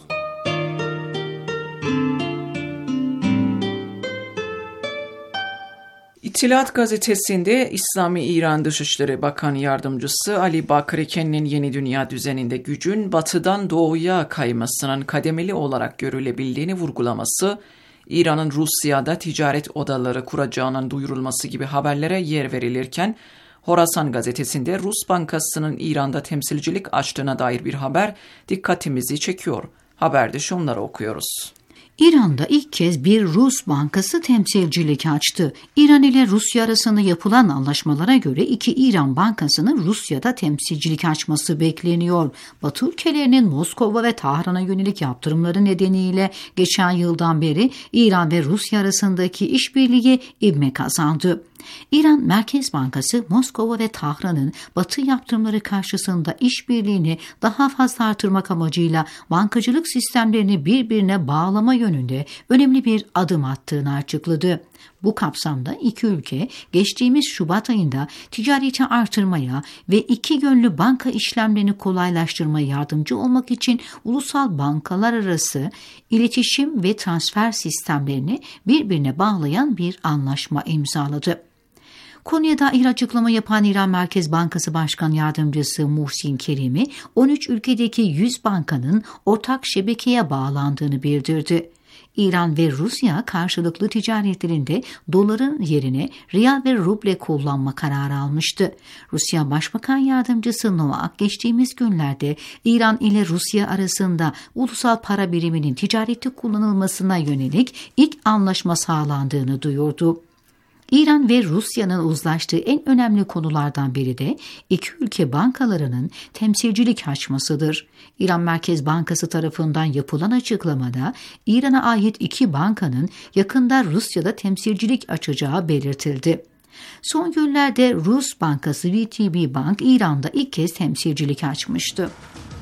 İttihat gazetesinde İslami İran Dışişleri Bakan Yardımcısı Ali Bakri Ken'in yeni dünya düzeninde gücün batıdan doğuya kaymasının kademeli olarak görülebildiğini vurgulaması, İran'ın Rusya'da ticaret odaları kuracağının duyurulması gibi haberlere yer verilirken, Horasan gazetesinde Rus Bankası'nın İran'da temsilcilik açtığına dair bir haber dikkatimizi çekiyor. Haberde şunları okuyoruz. İran'da ilk kez bir Rus bankası temsilcilik açtı. İran ile Rusya arasında yapılan anlaşmalara göre iki İran bankasının Rusya'da temsilcilik açması bekleniyor. Batı ülkelerinin Moskova ve Tahran'a yönelik yaptırımları nedeniyle geçen yıldan beri İran ve Rusya arasındaki işbirliği ivme kazandı. İran Merkez Bankası Moskova ve Tahran'ın Batı yaptırımları karşısında işbirliğini daha fazla artırmak amacıyla bankacılık sistemlerini birbirine bağlama yönünde önemli bir adım attığını açıkladı. Bu kapsamda iki ülke geçtiğimiz Şubat ayında ticareti artırmaya ve iki yönlü banka işlemlerini kolaylaştırmaya yardımcı olmak için ulusal bankalar arası iletişim ve transfer sistemlerini birbirine bağlayan bir anlaşma imzaladı. Konuya dair açıklama yapan İran Merkez Bankası Başkan Yardımcısı Muhsin Kerimi, 13 ülkedeki 100 bankanın ortak şebekeye bağlandığını bildirdi. İran ve Rusya karşılıklı ticaretlerinde doların yerine riyal ve ruble kullanma kararı almıştı. Rusya Başbakan Yardımcısı Novak geçtiğimiz günlerde İran ile Rusya arasında ulusal para biriminin ticarette kullanılmasına yönelik ilk anlaşma sağlandığını duyurdu. İran ve Rusya'nın uzlaştığı en önemli konulardan biri de iki ülke bankalarının temsilcilik açmasıdır. İran Merkez Bankası tarafından yapılan açıklamada İran'a ait iki bankanın yakında Rusya'da temsilcilik açacağı belirtildi. Son günlerde Rus bankası VTB Bank İran'da ilk kez temsilcilik açmıştı.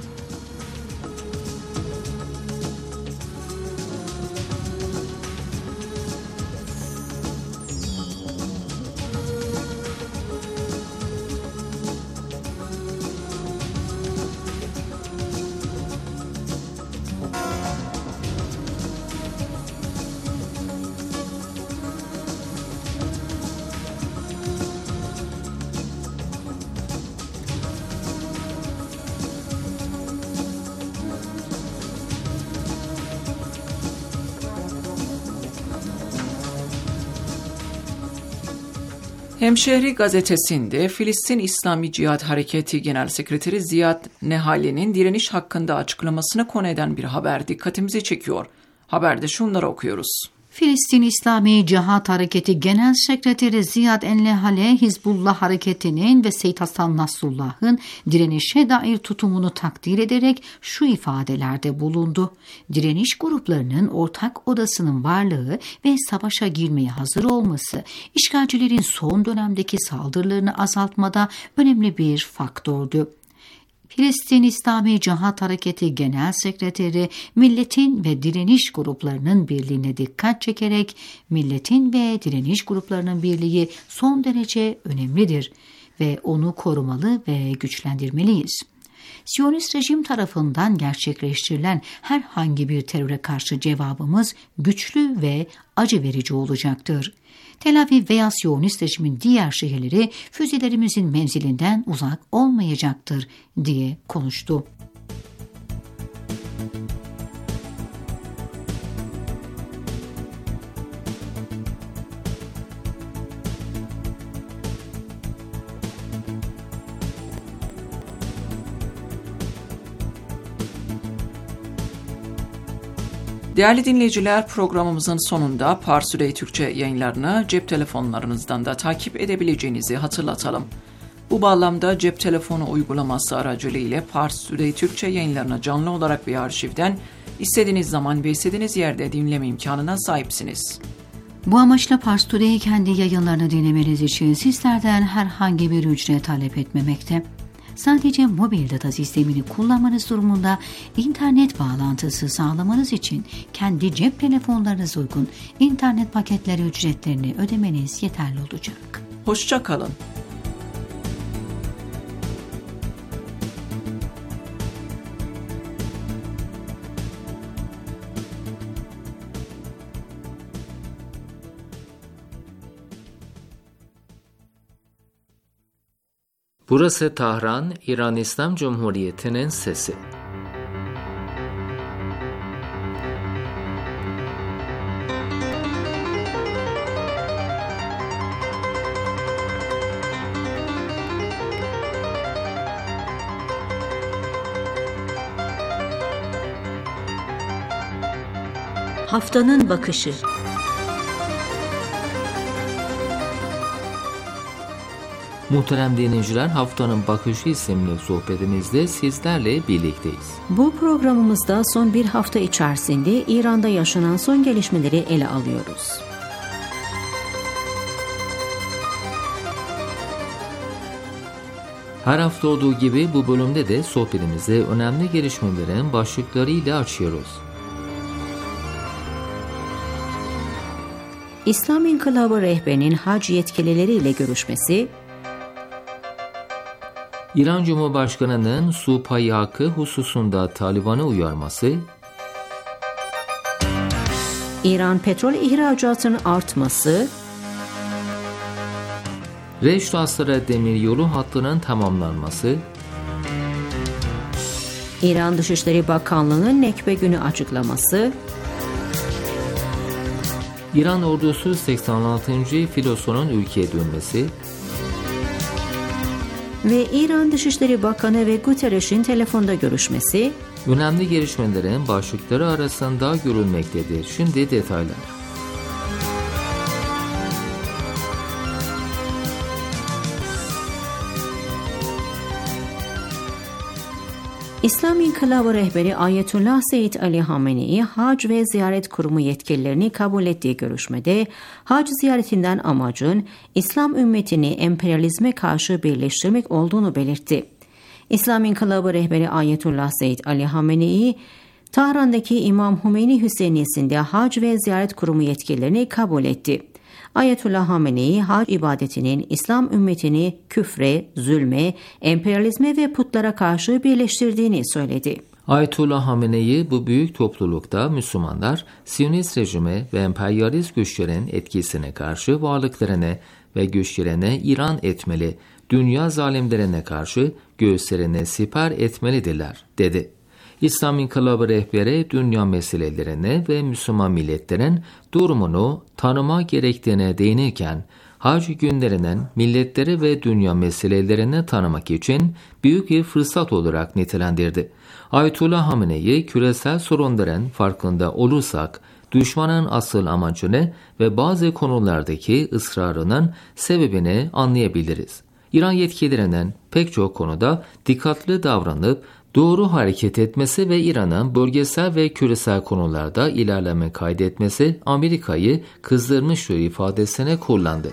Hemşehri gazetesinde Filistin İslami Cihat Hareketi Genel Sekreteri Ziyad Nehali'nin direniş hakkında açıklamasını konu eden bir haber dikkatimizi çekiyor. Haberde şunları okuyoruz. Filistin İslami Cihat Hareketi Genel Sekreteri Ziyad Nehali, Hizbullah Hareketi'nin ve Seyyid Hasan Nasrullah'ın direnişe dair tutumunu takdir ederek şu ifadelerde bulundu. Direniş gruplarının ortak odasının varlığı ve savaşa girmeye hazır olması, işgalcilerin son dönemdeki saldırılarını azaltmada önemli bir faktördü. Filistin İslami Cihat Hareketi Genel Sekreteri milletin ve direniş gruplarının birliğine dikkat çekerek milletin ve direniş gruplarının birliği son derece önemlidir ve onu korumalı ve güçlendirmeliyiz. Siyonist rejim tarafından gerçekleştirilen herhangi bir teröre karşı cevabımız güçlü ve acı verici olacaktır. Tel Aviv veya Siyonist rejimin diğer şehirleri füzelerimizin menzilinden uzak olmayacaktır diye konuştu. Değerli dinleyiciler, programımızın sonunda Pars Today Türkçe yayınlarını cep telefonlarınızdan da takip edebileceğinizi hatırlatalım. Bu bağlamda cep telefonu uygulaması aracılığıyla Pars Today Türkçe yayınlarını canlı olarak bir arşivden istediğiniz zaman ve istediğiniz yerde dinleme imkanına sahipsiniz. Bu amaçla Pars Today kendi yayınlarını dinlemeniz için sizlerden herhangi bir ücret talep etmemekte. Sadece mobil data sistemini kullanmanız durumunda internet bağlantısı sağlamanız için kendi cep telefonlarınıza uygun internet paketleri ücretlerini ödemeniz yeterli olacak. Hoşça kalın. Burası Tahran, İran İslam Cumhuriyeti'nin sesi. Haftanın bakışı. Muhterem dinleyiciler, Haftanın Bakışı isimli sohbetimizde sizlerle birlikteyiz. Bu programımızda son bir hafta içerisinde İran'da yaşanan son gelişmeleri ele alıyoruz. Her hafta olduğu gibi bu bölümde de sohbetimizi önemli gelişmelerin başlıklarıyla açıyoruz. İslam İnkılabı rehberinin hac yetkilileriyle görüşmesi, İran Cumhurbaşkanı'nın su payı hakkı hususunda Taliban'ı uyarması, İran petrol ihracatının artması, Reşt-Asra demiryolu hattının tamamlanması, İran Dışişleri Bakanlığı'nın Nekbe günü açıklaması, İran ordusu 86. filosonun ülkeye dönmesi ve İran Dışişleri Bakanı ve Guterres'in telefonda görüşmesi önemli gelişmelerin başlıkları arasında görülmektedir. Şimdi detaylar. İslam İnkılabı rehberi Ayetullah Seyyid Ali Hamenei, Hac ve Ziyaret Kurumu yetkililerini kabul ettiği görüşmede, hac ziyaretinden amacın İslam ümmetini emperyalizme karşı birleştirmek olduğunu belirtti. İslam İnkılabı rehberi Ayetullah Seyyid Ali Hamenei, Tahran'daki İmam Hümeyni Hüseyiniyesi'nde Hac ve Ziyaret Kurumu yetkililerini kabul etti. Ayetullah Hamenei, hac ibadetinin İslam ümmetini küfre, zulme, emperyalizme ve putlara karşı birleştirdiğini söyledi. Ayetullah Hamenei bu büyük toplulukta Müslümanlar, Siyonist rejime ve emperyalist güçlerin etkisine karşı varlıklarını ve güçlerini iran etmeli, dünya zalimlerine karşı göğüslerine siper etmelidirler, dedi. İslam İnkılabı rehberi dünya meselelerine ve Müslüman milletlerin durumunu tanıma gerektiğine değinirken, hac günlerinin milletleri ve dünya meselelerini tanımak için büyük bir fırsat olarak nitelendirdi. Ayetullah Hamenei, küresel sorunların farkında olursak, düşmanın asıl amacını ve bazı konulardaki ısrarının sebebini anlayabiliriz. İran yetkililerinin pek çok konuda dikkatli davranıp doğru hareket etmesi ve İran'ın bölgesel ve küresel konularda ilerleme kaydetmesi Amerika'yı kızdırmıştır ifadesini kullandı.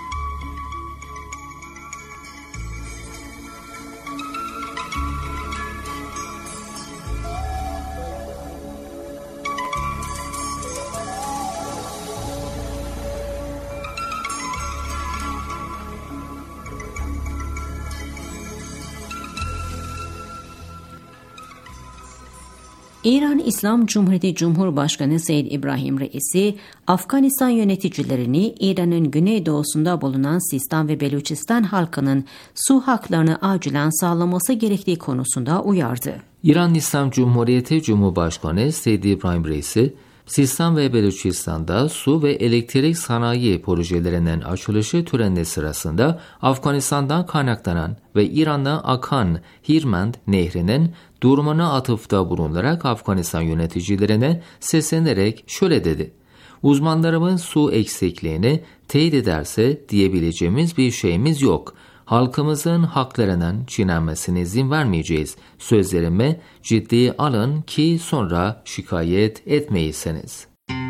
İran İslam Cumhuriyeti Cumhurbaşkanı Seyyid İbrahim Reisi, Afganistan yöneticilerini İran'ın güneydoğusunda bulunan Sistan ve Beluçistan halkının su haklarını acilen sağlaması gerektiği konusunda uyardı. İran İslam Cumhuriyeti Cumhurbaşkanı Seyyid İbrahim Reisi, Sistan ve Beluçistan'da su ve elektrik sanayi projelerinin açılışı töreni sırasında Afganistan'dan kaynaklanan ve İran'dan akan Hirmand Nehri'nin durumuna atıfta bulunarak Afganistan yöneticilerine seslenerek şöyle dedi: "Uzmanlarımın su eksikliğini teyit ederse diyebileceğimiz bir şeyimiz yok. Halkımızın haklarının çiğnenmesine izin vermeyeceğiz. Sözlerimi ciddiye alın ki sonra şikayet etmeyesiniz."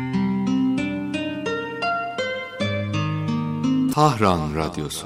Tahran Radyosu.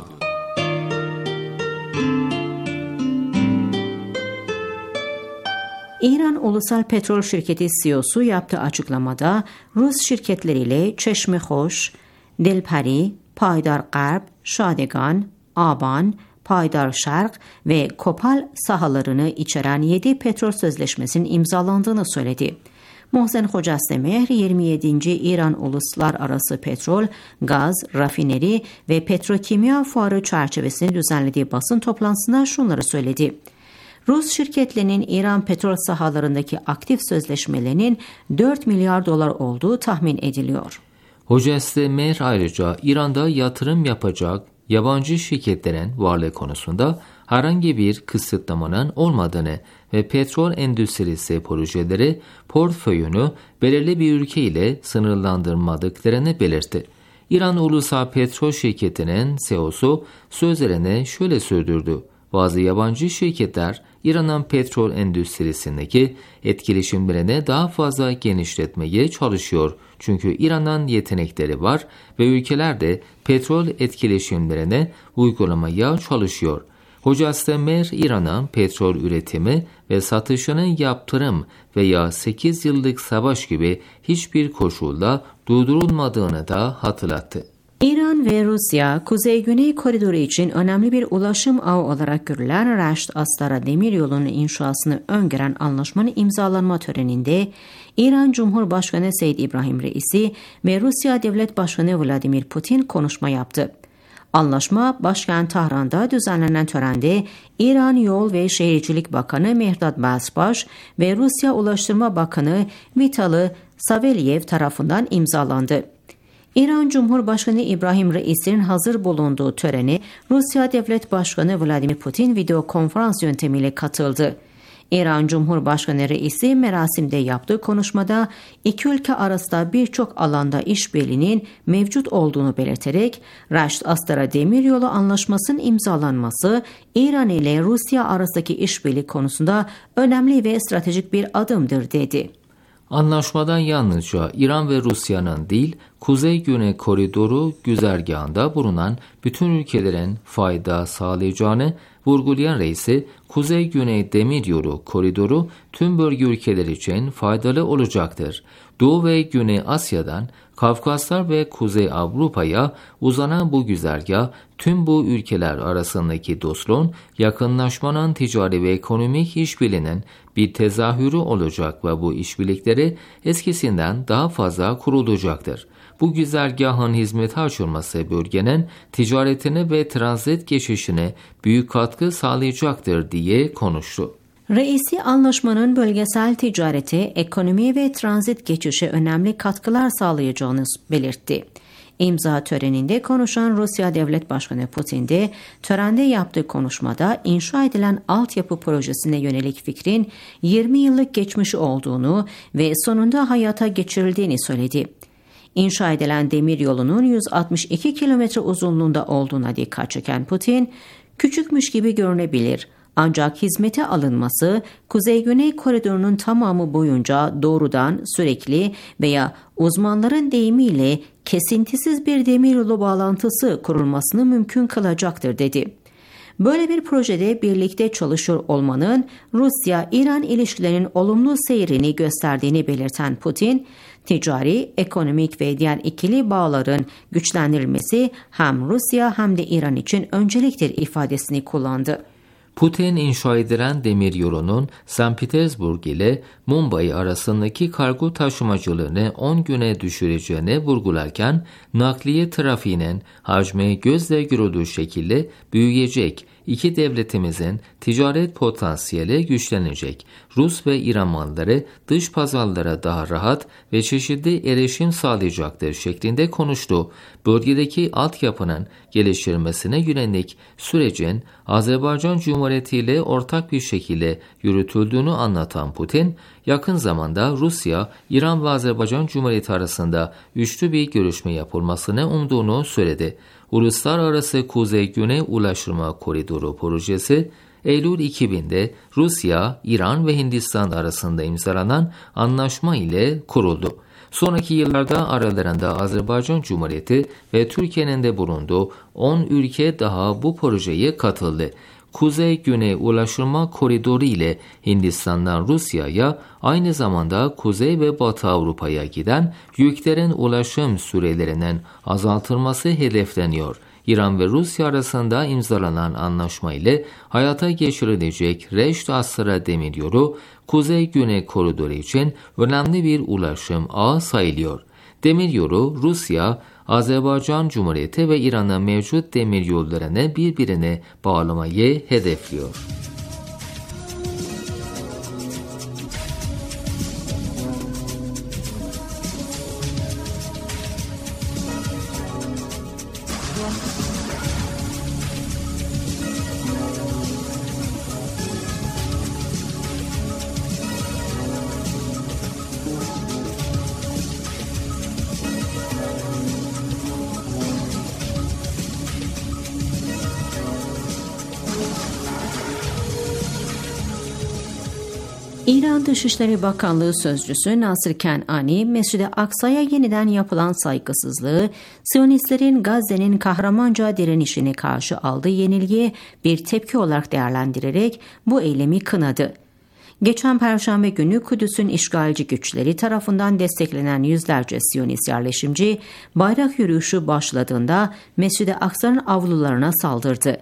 İran Ulusal Petrol Şirketi CEO'su yaptığı açıklamada Rus şirketleriyle Çeşmehoş, Delpari, Paydar Garb, Şadegan, Aban, Paydar Şark ve Kopal sahalarını içeren 7 petrol sözleşmesinin imzalandığını söyledi. Mohsen Hocasemer, 27. İran Uluslararası Petrol, Gaz, Rafineri ve Petrokimya Fuarı çerçevesinde düzenlediği basın toplantısında şunları söyledi. Rus şirketlerinin İran petrol sahalarındaki aktif sözleşmelerinin 4 milyar dolar olduğu tahmin ediliyor. Hocasemer ayrıca İran'da yatırım yapacak yabancı şirketlerin varlığı konusunda herhangi bir kısıtlamanın olmadığını ve petrol endüstrisi projeleri portföyünü belirli bir ülke ile sınırlandırmadıklarını belirtti. İran Ulusal Petrol Şirketi'nin CEO'su sözlerini şöyle sürdürdü: "Bazı yabancı şirketler İran'ın petrol endüstrisindeki etkileşimlerini daha fazla genişletmeye çalışıyor. Çünkü İran'ın yetenekleri var ve ülkeler de petrol etkileşimlerini uygulamaya çalışıyor." Hocasemer, İran'ın petrol üretimi ve satışının yaptırım veya 8 yıllık savaş gibi hiçbir koşulda durdurulmadığını da hatırlattı. İran ve Rusya, Kuzey-Güney koridoru için önemli bir ulaşım ağı olarak görülen Reşt-Asra demiryolunun inşasını öngören anlaşmanın imzalanma töreninde İran Cumhurbaşkanı Seyyid İbrahim Reisi ve Rusya Devlet Başkanı Vladimir Putin konuşma yaptı. Anlaşma başkent Tahran'da düzenlenen törende İran Yol ve Şehircilik Bakanı Mehrdad Basbaş ve Rusya Ulaştırma Bakanı Vitali Savelyev tarafından imzalandı. İran Cumhurbaşkanı İbrahim Reis'in hazır bulunduğu törene Rusya Devlet Başkanı Vladimir Putin video konferans yöntemiyle katıldı. İran Cumhurbaşkanı Reisi merasimde yaptığı konuşmada iki ülke arasında birçok alanda işbirliğinin mevcut olduğunu belirterek Rasht-Astara Demiryolu Anlaşması'nın imzalanması İran ile Rusya arasındaki işbirliği konusunda önemli ve stratejik bir adımdır dedi. Anlaşmadan yalnızca İran ve Rusya'nın değil, Kuzey-Güney Koridoru güzergahında bulunan bütün ülkelerin fayda sağlayacağını vurgulayan reisi, Kuzey-Güney Demiryolu Koridoru tüm bölge ülkeleri için faydalı olacaktır. Doğu ve Güney Asya'dan Kafkaslar ve Kuzey Avrupa'ya uzanan bu güzergah, tüm bu ülkeler arasındaki dostluğun, yakınlaşmanın ticari ve ekonomik işbirliğinin bir tezahürü olacak ve bu işbirlikleri eskisinden daha fazla kurulacaktır. Bu güzergahın hizmete açılması bölgenin ticaretine ve transit geçişine büyük katkı sağlayacaktır diye konuştu. Reisi anlaşmanın bölgesel ticarete, ekonomiye ve transit geçişe önemli katkılar sağlayacağını belirtti. İmza töreninde konuşan Rusya Devlet Başkanı Putin de törende yaptığı konuşmada inşa edilen altyapı projesine yönelik fikrin 20 yıllık geçmişi olduğunu ve sonunda hayata geçirildiğini söyledi. İnşa edilen demiryolunun 162 kilometre uzunluğunda olduğuna dikkat çeken Putin, küçükmüş gibi görünebilir ancak hizmete alınması Kuzey-Güney koridorunun tamamı boyunca doğrudan, sürekli veya uzmanların deyimiyle kesintisiz bir demiryolu bağlantısı kurulmasını mümkün kılacaktır dedi. Böyle bir projede birlikte çalışıyor olmanın Rusya-İran ilişkilerinin olumlu seyrini gösterdiğini belirten Putin, ticari, ekonomik ve diğer ikili bağların güçlendirilmesi hem Rusya hem de İran için önceliktir ifadesini kullandı. Putin inşa edilen demiryolunun St. Petersburg ile Mumbai arasındaki kargo taşımacılığını 10 güne düşüreceğini vurgularken nakliye trafiğinin hacmi gözle görüldüğü şekilde büyüyecek, iki devletimizin ticaret potansiyeli güçlenecek, Rus ve İran malları dış pazarlara daha rahat ve çeşitli erişim sağlayacaktır şeklinde konuştu. Bölgedeki altyapının geliştirilmesine yönelik sürecin Azerbaycan Cumhuriyeti ile ortak bir şekilde yürütüldüğünü anlatan Putin, yakın zamanda Rusya, İran ve Azerbaycan Cumhuriyeti arasında üçlü bir görüşme yapılmasını umduğunu söyledi. Uluslararası Kuzey-Güney Ulaştırma Koridoru projesi, Eylül 2000'de Rusya, İran ve Hindistan arasında imzalanan anlaşma ile kuruldu. Sonraki yıllarda aralarında Azerbaycan Cumhuriyeti ve Türkiye'nin de bulunduğu 10 ülke daha bu projeye katıldı. Kuzey-Güney Ulaştırma Koridoru ile Hindistan'dan Rusya'ya, aynı zamanda Kuzey ve Batı Avrupa'ya giden yüklerin ulaşım sürelerinin azaltılması hedefleniyor. İran ve Rusya arasında imzalanan anlaşma ile hayata geçirilecek Rasht-Astara Demiryolu, Kuzey-Güney Koridoru için önemli bir ulaşım ağı sayılıyor. Demiryolu, Rusya, Azerbaycan Cumhuriyeti ve İran'ın mevcut demiryollarını birbirine bağlamayı hedefliyor. İran Dışişleri Bakanlığı Sözcüsü Nasır Kenani, Mescid-i Aksa'ya yeniden yapılan saygısızlığı, Siyonistlerin Gazze'nin kahramanca direnişine karşı aldığı yenilgiye bir tepki olarak değerlendirerek bu eylemi kınadı. Geçen Perşembe günü Kudüs'ün işgalci güçleri tarafından desteklenen yüzlerce Siyonist yerleşimci, bayrak yürüyüşü başladığında Mescid-i Aksa'nın avlularına saldırdı.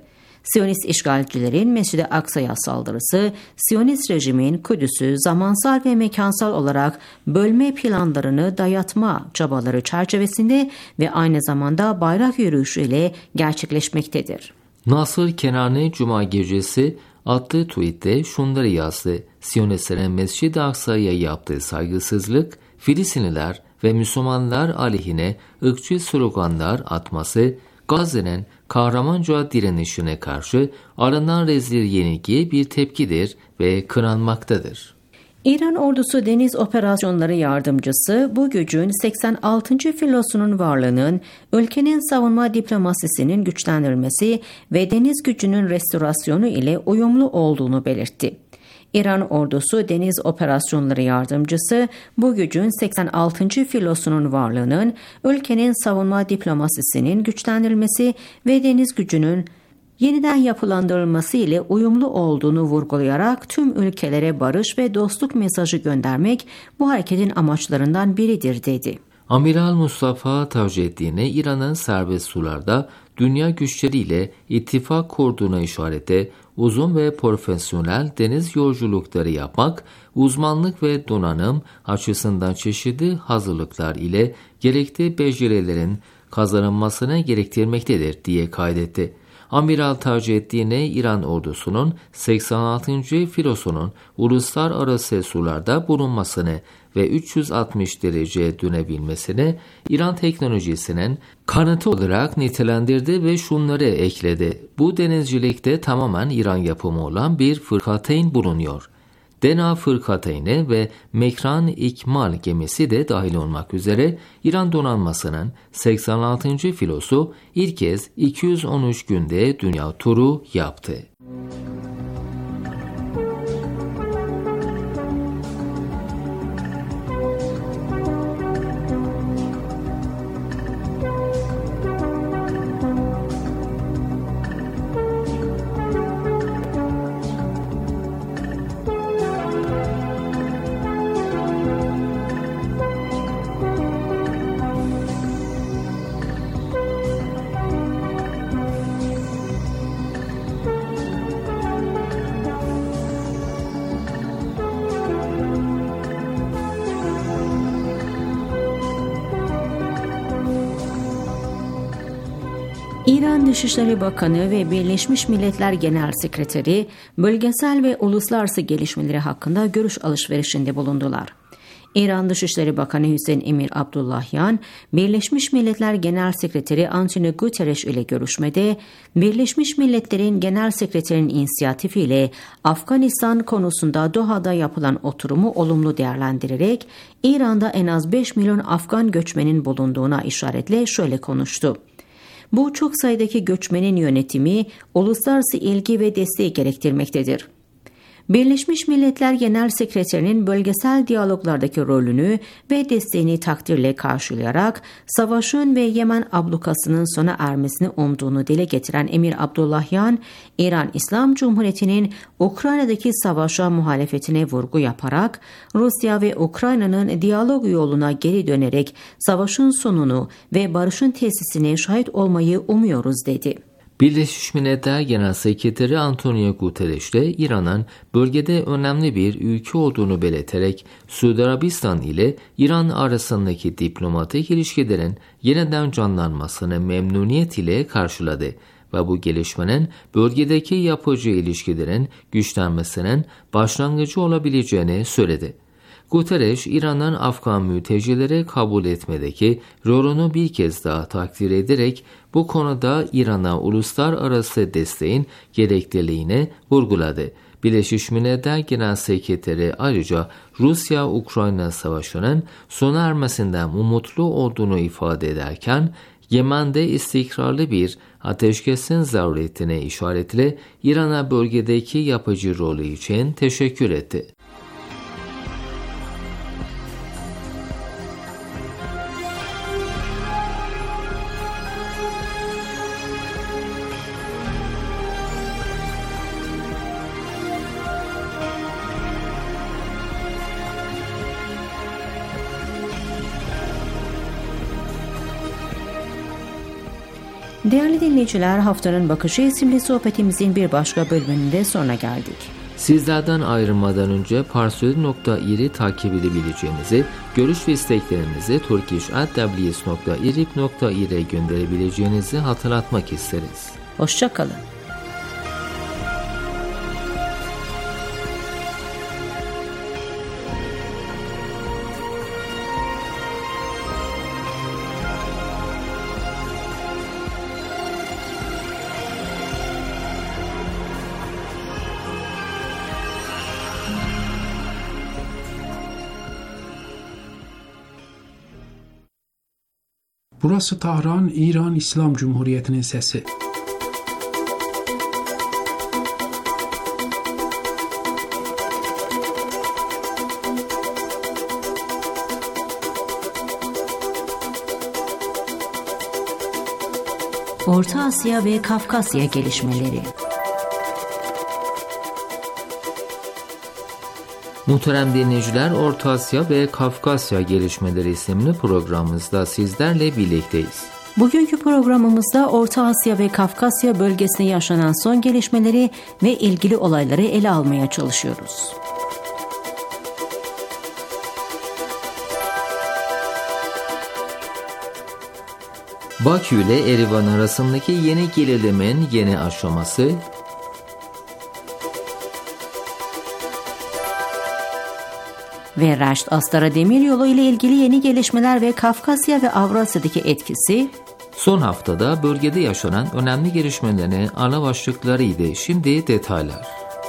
Siyonist işgalcilerin Mescid-i Aksa'ya saldırısı, Siyonist rejimin Kudüs'ü zamansal ve mekansal olarak bölme planlarını dayatma çabaları çerçevesinde ve aynı zamanda bayrak yürüyüşü ile gerçekleşmektedir. Nasır Kenani Cuma gecesi attığı tweette şunları yazdı. Siyonistlerin Mescid-i Aksa'ya yaptığı saygısızlık, Filistinliler ve Müslümanlar aleyhine ırkçı sloganlar atması, Gazze'nin kahramanca direnişine karşı alınan rezil yenilgi bir tepkidir ve kınanmaktadır. İran ordusu deniz operasyonları yardımcısı bu gücün 86. filosunun varlığının ülkenin savunma diplomasisinin güçlendirilmesi ve deniz gücünün restorasyonu ile uyumlu olduğunu belirtti. İran ordusu deniz operasyonları yardımcısı bu gücün 86. filosunun varlığının ülkenin savunma diplomasisinin güçlendirilmesi ve deniz gücünün yeniden yapılandırılması ile uyumlu olduğunu vurgulayarak tüm ülkelere barış ve dostluk mesajı göndermek bu hareketin amaçlarından biridir dedi. Amiral Mustafa Taceddin'e İran'ın serbest sularda dünya güçleriyle ittifak kurduğuna işarete uzun ve profesyonel deniz yolculukları yapmak, uzmanlık ve donanım açısından çeşitli hazırlıklar ile gerekli becerilerin kazanılmasını gerektirmektedir diye kaydetti. Amiral Taceddin'e İran ordusunun 86. filosunun uluslararası sularda bulunmasını ve 360 derece dönebilmesini İran teknolojisinin kanıtı olarak nitelendirdi ve şunları ekledi. Bu denizcilikte tamamen İran yapımı olan bir fırkateyn bulunuyor. Dena fırkateyni ve Mekran İkmal gemisi de dahil olmak üzere İran donanmasının 86. filosu ilk kez 213 günde dünya turu yaptı. İran Dışişleri Bakanı ve Birleşmiş Milletler Genel Sekreteri bölgesel ve uluslararası gelişmeleri hakkında görüş alışverişinde bulundular. İran Dışişleri Bakanı Hüseyin Emir Abdullahian, Birleşmiş Milletler Genel Sekreteri Antonio Guterres ile görüşmede, Birleşmiş Milletler'in Genel Sekreterinin inisiyatifiyle Afganistan konusunda Doha'da yapılan oturumu olumlu değerlendirerek, İran'da en az 5 milyon Afgan göçmenin bulunduğuna işaretle şöyle konuştu. Bu çok sayıdaki göçmenin yönetimi, uluslararası ilgi ve desteği gerektirmektedir. Birleşmiş Milletler Genel Sekreterinin bölgesel diyaloglardaki rolünü ve desteğini takdirle karşılayarak savaşın ve Yemen ablukasının sona ermesini umduğunu dile getiren Emir Abdullahian, İran İslam Cumhuriyeti'nin Ukrayna'daki savaşa muhalefetine vurgu yaparak Rusya ve Ukrayna'nın diyalog yoluna geri dönerek savaşın sonunu ve barışın tesisine şahit olmayı umuyoruz dedi. Birleşmiş Milletler Genel Sekreteri Antonio Guterres de İran'ın bölgede önemli bir ülke olduğunu belirterek Suudi Arabistan ile İran arasındaki diplomatik ilişkilerin yeniden canlanmasını memnuniyet ile karşıladı ve bu gelişmenin bölgedeki yapıcı ilişkilerin güçlenmesinin başlangıcı olabileceğini söyledi. Guterres, İran'ın Afgan mültecileri kabul etmedeki rolünü bir kez daha takdir ederek bu konuda İran'a uluslararası desteğin gerekliliğini vurguladı. Birleşmiş Milletler Genel Sekreteri ayrıca Rusya-Ukrayna Savaşı'nın sona ermesinden umutlu olduğunu ifade ederken, Yemen'de istikrarlı bir ateşkesin zaruriyetine işaretle İran'a bölgedeki yapıcı rolü için teşekkür etti. Değerli dinleyiciler, Haftanın Bakışı isimli sohbetimizin bir başka bölümünde sonuna geldik. Sizlerden ayrılmadan önce parsoy.ir'i takip edebileceğinizi, görüş ve isteklerinizi turkish@ws.irib.ir'e gönderebileceğinizi hatırlatmak isteriz. Hoşça kalın. Burası Tahran, İran İslam Cumhuriyeti'nin sesi. Orta Asya ve Kafkasya gelişmeleri. Muhterem dinleyiciler, Orta Asya ve Kafkasya gelişmeleri isimli programımızda sizlerle birlikteyiz. Bugünkü programımızda Orta Asya ve Kafkasya bölgesinde yaşanan son gelişmeleri ve ilgili olayları ele almaya çalışıyoruz. Bakü ile Erivan arasındaki yeni gerilemin yeni aşaması, ve Reşt-Astara Demiryolu ile ilgili yeni gelişmeler ve Kafkasya ve Avrasya'daki etkisi, son haftada bölgede yaşanan önemli gelişmelerin ana başlıklarıydı. Şimdi detaylar.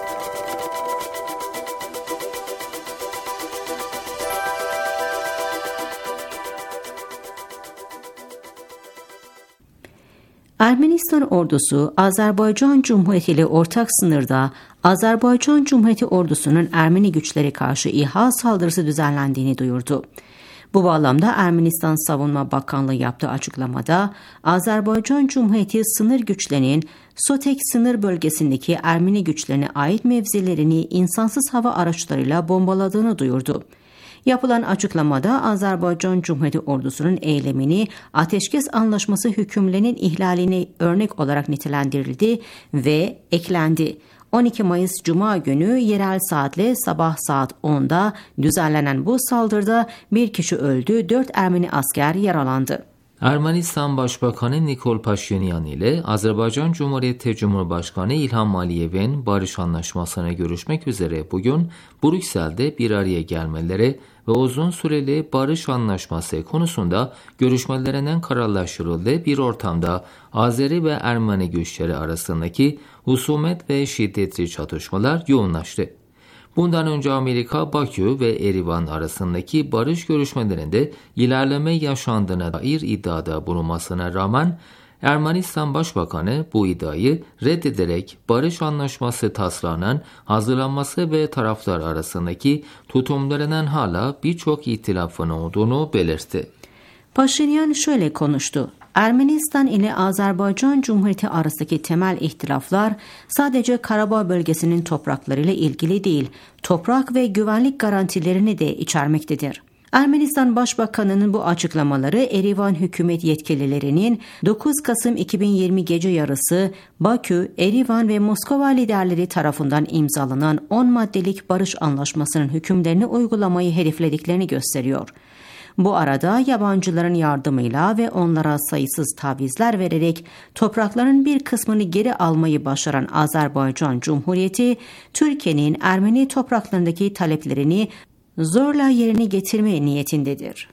Ermenistan ordusu Azerbaycan Cumhuriyeti ile ortak sınırda Azerbaycan Cumhuriyeti ordusunun Ermeni güçleri karşı İHA saldırısı düzenlendiğini duyurdu. Bu bağlamda Ermenistan Savunma Bakanlığı yaptığı açıklamada Azerbaycan Cumhuriyeti sınır güçlerinin Sotek sınır bölgesindeki Ermeni güçlerine ait mevzilerini insansız hava araçlarıyla bombaladığını duyurdu. Yapılan açıklamada Azerbaycan Cumhuriyeti ordusunun eylemini ateşkes anlaşması hükümlerinin ihlalini örnek olarak nitelendirildi ve eklendi. 12 Mayıs Cuma günü yerel saatle sabah saat 10'da düzenlenen bu saldırıda bir kişi öldü, 4 Ermeni asker yaralandı. Ermenistan Başbakanı Nikol Paşinyan ile Azerbaycan Cumhuriyeti Cumhurbaşkanı İlham Aliyev'in barış anlaşmasına görüşmek üzere bugün Brüksel'de bir araya gelmeleri ve uzun süreli barış anlaşması konusunda görüşmelerinin kararlaştırıldığı bir ortamda Azeri ve Ermeni güçleri arasındaki husumet ve şiddetli çatışmalar yoğunlaştı. Bundan önce Amerika, Bakü ve Erivan arasındaki barış görüşmelerinde ilerleme yaşandığına dair iddiada bulunmasına rağmen Ermenistan Başbakanı bu iddiayı reddederek barış anlaşması taslağının hazırlanması ve taraflar arasındaki tutumlarının hala birçok ihtilafın olduğunu belirtti. Paşinyan şöyle konuştu. Ermenistan ile Azerbaycan Cumhuriyeti arasındaki temel ihtilaflar sadece Karabağ bölgesinin topraklarıyla ilgili değil, toprak ve güvenlik garantilerini de içermektedir. Ermenistan Başbakanı'nın bu açıklamaları Erivan hükümet yetkililerinin 9 Kasım 2020 gece yarısı Bakü, Erivan ve Moskova liderleri tarafından imzalanan 10 maddelik barış anlaşmasının hükümlerini uygulamayı hedeflediklerini gösteriyor. Bu arada yabancıların yardımıyla ve onlara sayısız tavizler vererek toprakların bir kısmını geri almayı başaran Azerbaycan Cumhuriyeti, Türkiye'nin Ermeni topraklarındaki taleplerini zorla yerine getirme niyetindedir.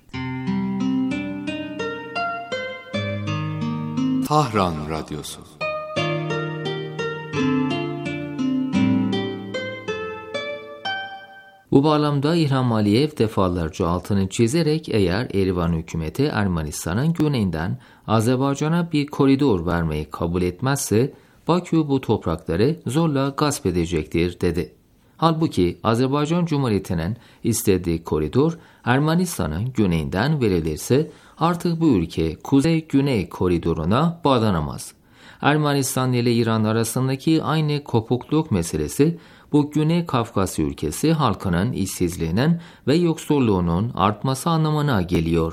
Tahran Radyosu. Bu bağlamda İlham Aliyev defalarca altını çizerek eğer Erivan hükümeti Ermenistan'ın güneyinden Azerbaycan'a bir koridor vermeyi kabul etmezse Bakü bu toprakları zorla gasp edecektir dedi. Halbuki Azerbaycan Cumhuriyeti'nin istediği koridor Ermenistan'ın güneyinden verilirse artık bu ülke kuzey-güney koridoruna bağlanamaz. Ermenistan ile İran arasındaki aynı kopukluk meselesi bu Güney Kafkasya ülkesi halkının işsizliğinin ve yoksulluğunun artması anlamına geliyor.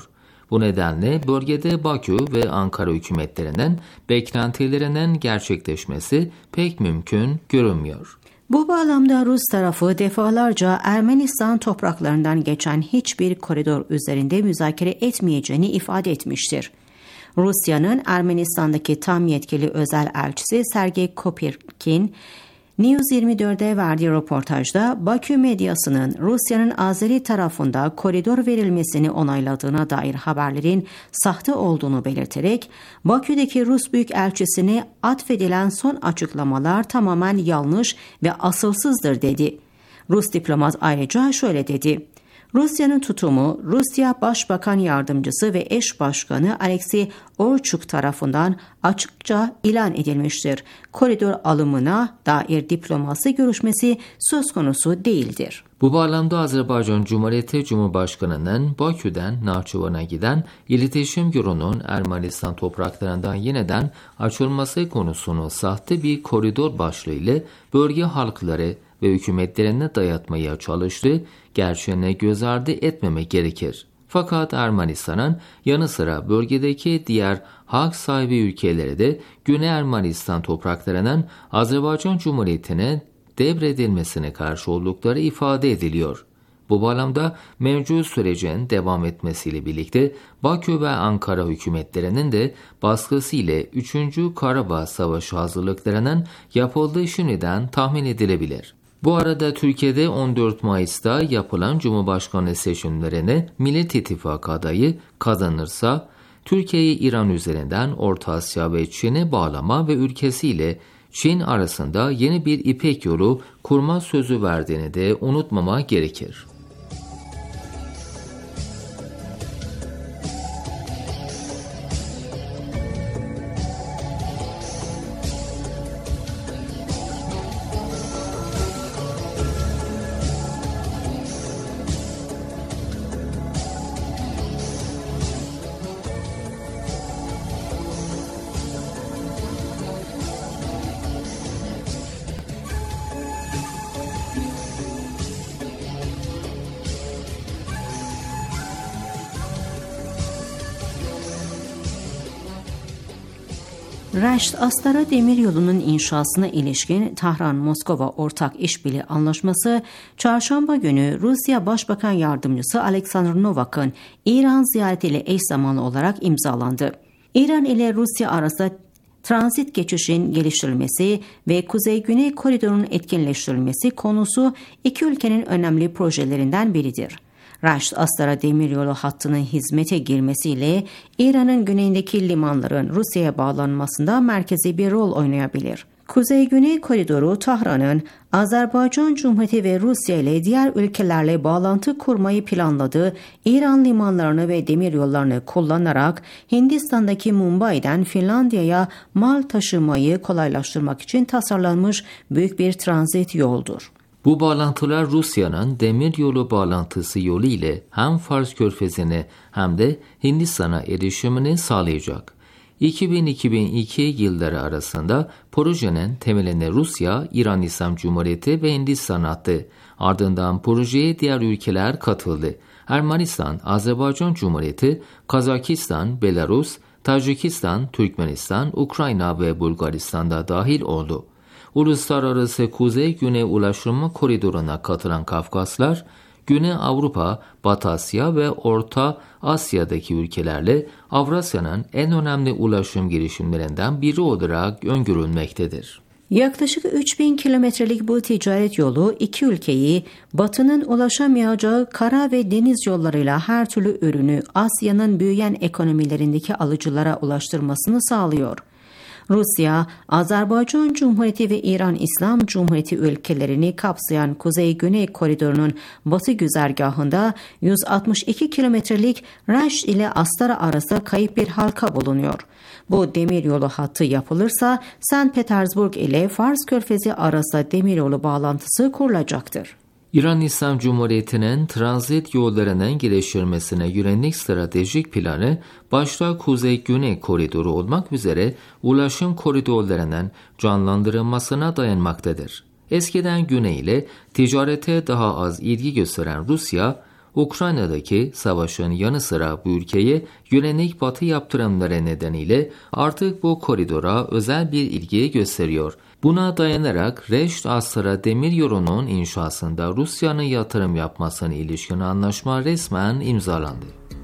Bu nedenle bölgede Bakü ve Ankara hükümetlerinden beklentilerinin gerçekleşmesi pek mümkün görünmüyor. Bu bağlamda Rus tarafı defalarca Ermenistan topraklarından geçen hiçbir koridor üzerinde müzakere etmeyeceğini ifade etmiştir. Rusya'nın Ermenistan'daki tam yetkili özel elçisi Sergey Kopirkin, News 24'e verdiği röportajda Bakü medyasının Rusya'nın Azeri tarafında koridor verilmesini onayladığına dair haberlerin sahte olduğunu belirterek, Bakü'deki Rus Büyükelçisine atfedilen son açıklamalar tamamen yanlış ve asılsızdır dedi. Rus diplomat ayrıca şöyle dedi: Rusya'nın tutumu Rusya Başbakan Yardımcısı ve eş başkanı Alexey Orçuk tarafından açıkça ilan edilmiştir. Koridor alımına dair diplomasi görüşmesi söz konusu değildir. Bu bağlamda Azerbaycan Cumhuriyeti Cumhurbaşkanı'nın Bakü'den Nahçıvan'a giden iletişim yolunun Ermenistan topraklarından yeniden açılması konusunu sahte bir koridor başlığıyla bölge halkları ve hükümetlerine dayatmaya çalıştı, gerçeğini göz ardı etmemek gerekir. Fakat Ermenistan'ın yanı sıra bölgedeki diğer hak sahibi ülkeleri de Güney Ermenistan topraklarının Azerbaycan Cumhuriyeti'ne devredilmesine karşı oldukları ifade ediliyor. Bu bağlamda mevcut sürecin devam etmesiyle birlikte Bakü ve Ankara hükümetlerinin de baskısı ile 3. Karabağ Savaşı hazırlıklarının yapıldığı şimdiden tahmin edilebilir. Bu arada Türkiye'de 14 Mayıs'ta yapılan Cumhurbaşkanı seçimlerine Millet İttifakı adayı kazanırsa, Türkiye'yi İran üzerinden Orta Asya ve Çin'e bağlama ve ülkesiyle Çin arasında yeni bir İpek yolu kurma sözü verdiğini de unutmama gerekir. Reşt-Astara Demiryolu'nun inşasına ilişkin Tahran-Moskova Ortak İşbirliği Anlaşması, Çarşamba günü Rusya Başbakan Yardımcısı Alexander Novak'ın İran ziyaretiyle eş zamanlı olarak imzalandı. İran ile Rusya arasında transit geçişin geliştirilmesi ve Kuzey-Güney koridorunun etkinleştirilmesi konusu iki ülkenin önemli projelerinden biridir. Reşt-Astara Demiryolu hattının hizmete girmesiyle İran'ın güneyindeki limanların Rusya'ya bağlanmasında merkezi bir rol oynayabilir. Kuzey-Güney koridoru Tahran'ın Azerbaycan Cumhuriyeti ve Rusya ile diğer ülkelerle bağlantı kurmayı planladığı İran limanlarını ve demiryollarını kullanarak Hindistan'daki Mumbai'den Finlandiya'ya mal taşımayı kolaylaştırmak için tasarlanmış büyük bir transit yoldur. Bu bağlantılar Rusya'nın demiryolu bağlantısı yolu ile hem Fars Körfezi'ne hem de Hindistan'a erişimini sağlayacak. 2000-2002 yılları arasında projenin temelini Rusya, İran İslam Cumhuriyeti ve Hindistan attı. Ardından projeye diğer ülkeler katıldı. Ermenistan, Azerbaycan Cumhuriyeti, Kazakistan, Belarus, Tacikistan, Türkmenistan, Ukrayna ve Bulgaristan'da dahil oldu. Uluslararası Kuzey-Güney Ulaşım Koridoru'na katılan Kafkaslar, Güney Avrupa, Batı Asya ve Orta Asya'daki ülkelerle Avrasya'nın en önemli ulaşım girişimlerinden biri olarak öngörülmektedir. Yaklaşık 3000 kilometrelik bu ticaret yolu iki ülkeyi Batı'nın ulaşamayacağı kara ve deniz yollarıyla her türlü ürünü Asya'nın büyüyen ekonomilerindeki alıcılara ulaştırmasını sağlıyor. Rusya, Azerbaycan Cumhuriyeti ve İran İslam Cumhuriyeti ülkelerini kapsayan Kuzey-Güney koridorunun batı güzergahında 162 kilometrelik Reşt ile Astara arası kayıp bir halka bulunuyor. Bu demiryolu hattı yapılırsa St. Petersburg ile Fars Körfezi arasında demiryolu bağlantısı kurulacaktır. İran İslam Cumhuriyeti'nin transit yollarının geliştirilmesine yönelik stratejik planı başta Kuzey-Güney koridoru olmak üzere ulaşım koridorlarının canlandırılmasına dayanmaktadır. Eskiden Güney ile ticarete daha az ilgi gösteren Rusya, Ukrayna'daki savaşın yanı sıra bu ülkeye yönelik Batı yaptırımları nedeniyle artık bu koridora özel bir ilgi gösteriyor. Buna dayanarak Reşt-Astara demiryolunun inşasında Rusya'nın yatırım yapmasına ilişkin anlaşma resmen imzalandı.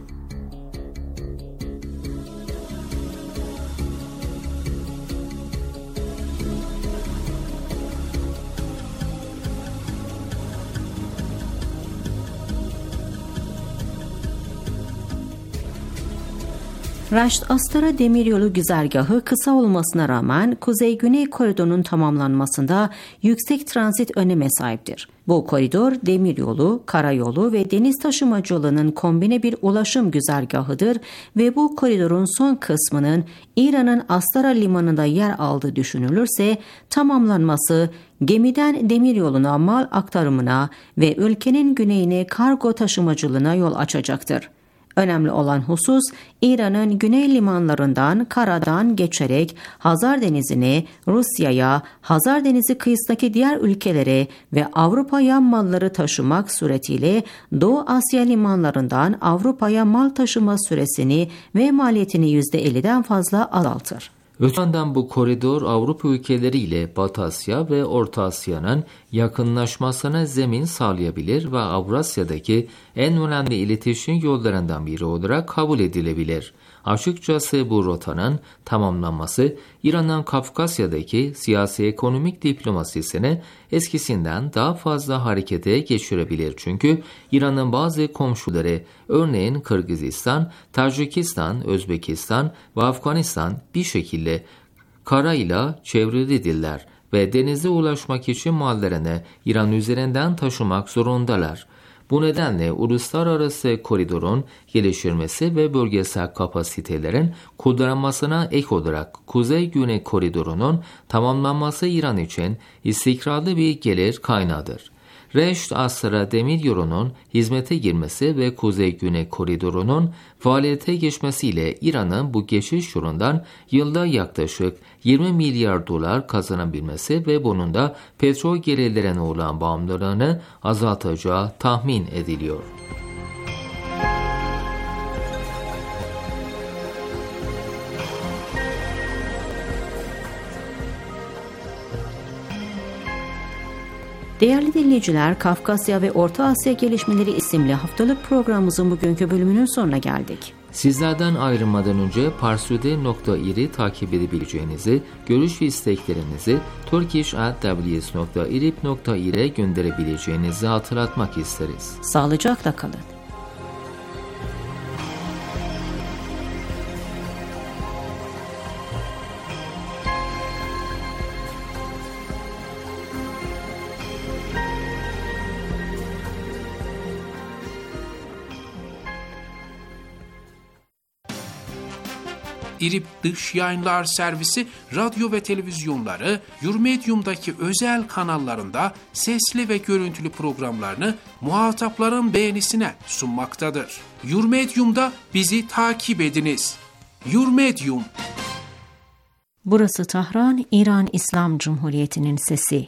Reşt-Astara demiryolu güzergahı kısa olmasına rağmen Kuzey-Güney koridorunun tamamlanmasında yüksek transit öneme sahiptir. Bu koridor demiryolu, karayolu ve deniz taşımacı yolunun kombine bir ulaşım güzergahıdır ve bu koridorun son kısmının İran'ın Astara limanında yer aldığı düşünülürse tamamlanması gemiden demiryoluna mal aktarımına ve ülkenin güneyine kargo taşımacılığına yol açacaktır. Önemli olan husus, İran'ın güney limanlarından karadan geçerek Hazar Denizi'ne, Rusya'ya, Hazar Denizi kıyısındaki diğer ülkelere ve Avrupa'ya malları taşımak suretiyle Doğu Asya limanlarından Avrupa'ya mal taşıma süresini ve maliyetini %50'den fazla azaltır. Öte yandan bu koridor Avrupa ülkeleriyle Batı Asya ve Orta Asya'nın yakınlaşmasına zemin sağlayabilir ve Avrasya'daki en önemli iletişim yollarından biri olarak kabul edilebilir. Açıkçası bu rotanın tamamlanması İran'ın Kafkasya'daki siyasi ekonomik diplomasisini eskisinden daha fazla harekete geçirebilir. Çünkü İran'ın bazı komşuları, örneğin Kırgızistan, Tacikistan, Özbekistan ve Afganistan bir şekilde karayla çevrilidirler ve denize ulaşmak için mallarını İran üzerinden taşımak zorundalar. Bu nedenle uluslararası koridorun geliştirilmesi ve bölgesel kapasitelerin kullanılmasına ek olarak Kuzey-Güney koridorunun tamamlanması İran için istikrarlı bir gelir kaynağıdır. Reşt-Astara demiryolunun hizmete girmesi ve Kuzey-Güney koridorunun faaliyete geçmesiyle İran'ın bu geçiş yolundan yılda yaklaşık 20 milyar dolar kazanabilmesi ve bunun da petrol gelirlerine olan bağımlılığını azaltacağı tahmin ediliyor. Değerli dinleyiciler, Kafkasya ve Orta Asya Gelişmeleri isimli haftalık programımızın bugünkü bölümünün sonuna geldik. Sizlerden ayrılmadan önce parsude.ir'i takip edebileceğinizi, görüş ve isteklerinizi turkish@ws.irib.ir'e gönderebileceğinizi hatırlatmak isteriz. Sağlıcakla kalın. İRİB Dış Yayınlar Servisi radyo ve televizyonları Yurmedium'daki özel kanallarında sesli ve görüntülü programlarını muhatapların beğenisine sunmaktadır. Yurmedium'da bizi takip ediniz. Yurmedium. Burası Tahran, İran İslam Cumhuriyeti'nin sesi.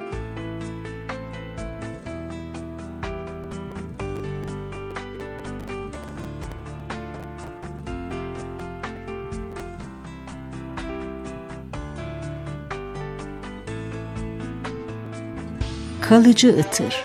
Kalıcı ıtır.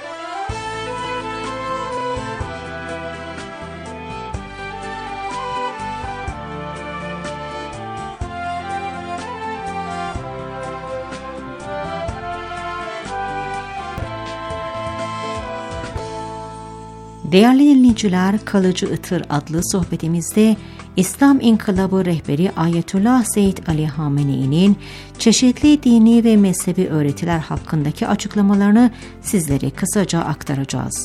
Değerli dinleyiciler, Kalıcı Itır adlı sohbetimizde İslam İnkılabı rehberi Ayetullah Seyyid Ali Hamenei'nin çeşitli dini ve mezhebi öğretiler hakkındaki açıklamalarını sizlere kısaca aktaracağız.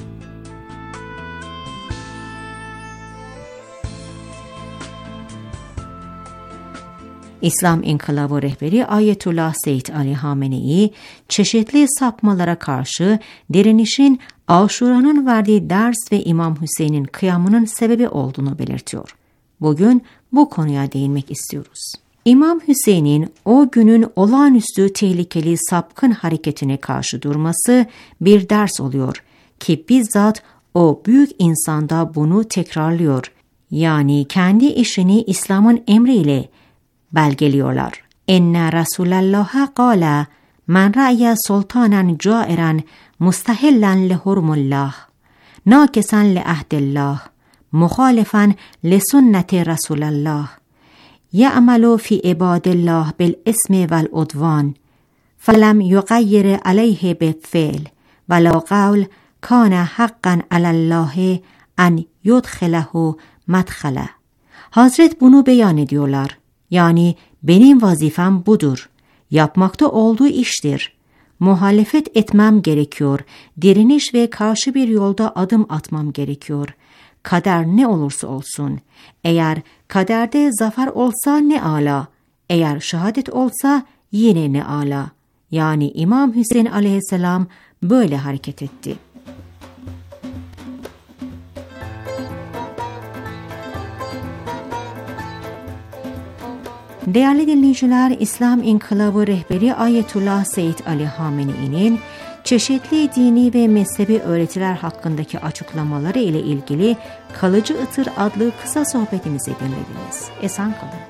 İslam İnkılabı rehberi Ayetullah Seyyid Ali Hamenei, çeşitli sapmalara karşı direnişin Aşura'nın verdiği ders ve İmam Hüseyin'in kıyamının sebebi olduğunu belirtiyor. Bugün bu konuya değinmek istiyoruz. İmam Hüseyin'in o günün olağanüstü tehlikeli sapkın hareketine karşı durması bir ders oluyor ki bizzat O büyük insanda bunu tekrarlıyor. Yani kendi işini İslam'ın emriyle belgeliyorlar. İnne Resulallâhe gâle men ra'ye sultanen câiren mustahillen lehurmullah nakesen li ahdillah muhalifen li sünneti Resulallah ya'malu fi ibadillah bil ismi vel udvan فلم يغير عليه بالفعل ولا قول كان حقا على الله ان يدخله مدخله. Hazret bunu beyan ediyorlar. Yani benim vazifem budur. Yapmakta olduğu iştir. Muhalefet etmem gerekiyor. Direniş ve karşı bir yolda adım atmam gerekiyor. Kader ne olursa olsun. Eğer kaderde zafer olsa ne ala. Eğer şehadet olsa yine ne ala. Yani İmam Hüseyin aleyhisselam böyle hareket etti. Değerli dinleyiciler, İslam İnkılabı rehberi Ayetullah Seyyid Ali Hamenei'nin çeşitli dini ve mezhebi öğretiler hakkındaki açıklamaları ile ilgili Kalıcı Itır adlı kısa sohbetimizi dinlediniz. Esen kalın.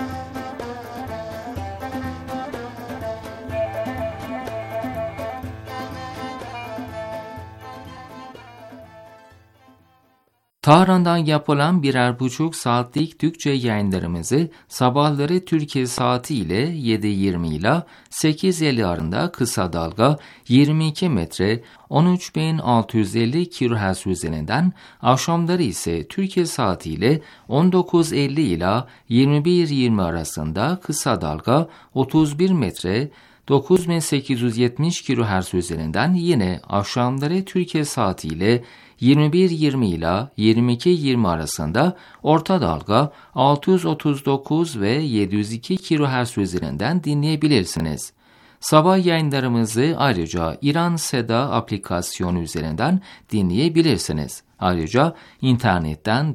Tahran'dan yapılan 1,5 saatlik Türkçe yayınlarımızı sabahları Türkiye saati ile 7:20 ile 8:50 arasında kısa dalga 22 metre 13.650 kHz üzerinden, akşamları ise Türkiye saati ile 19:50 ile 21:20 arasında kısa dalga 31 metre 9870 kHz üzerinden, yine akşamları Türkiye saati ile 21:20 ile 22:20 arasında orta dalga 639 ve 702 kHz üzerinden dinleyebilirsiniz. Sabah yayınlarımızı ayrıca İran Seda aplikasyonu üzerinden dinleyebilirsiniz. Ayrıca internetten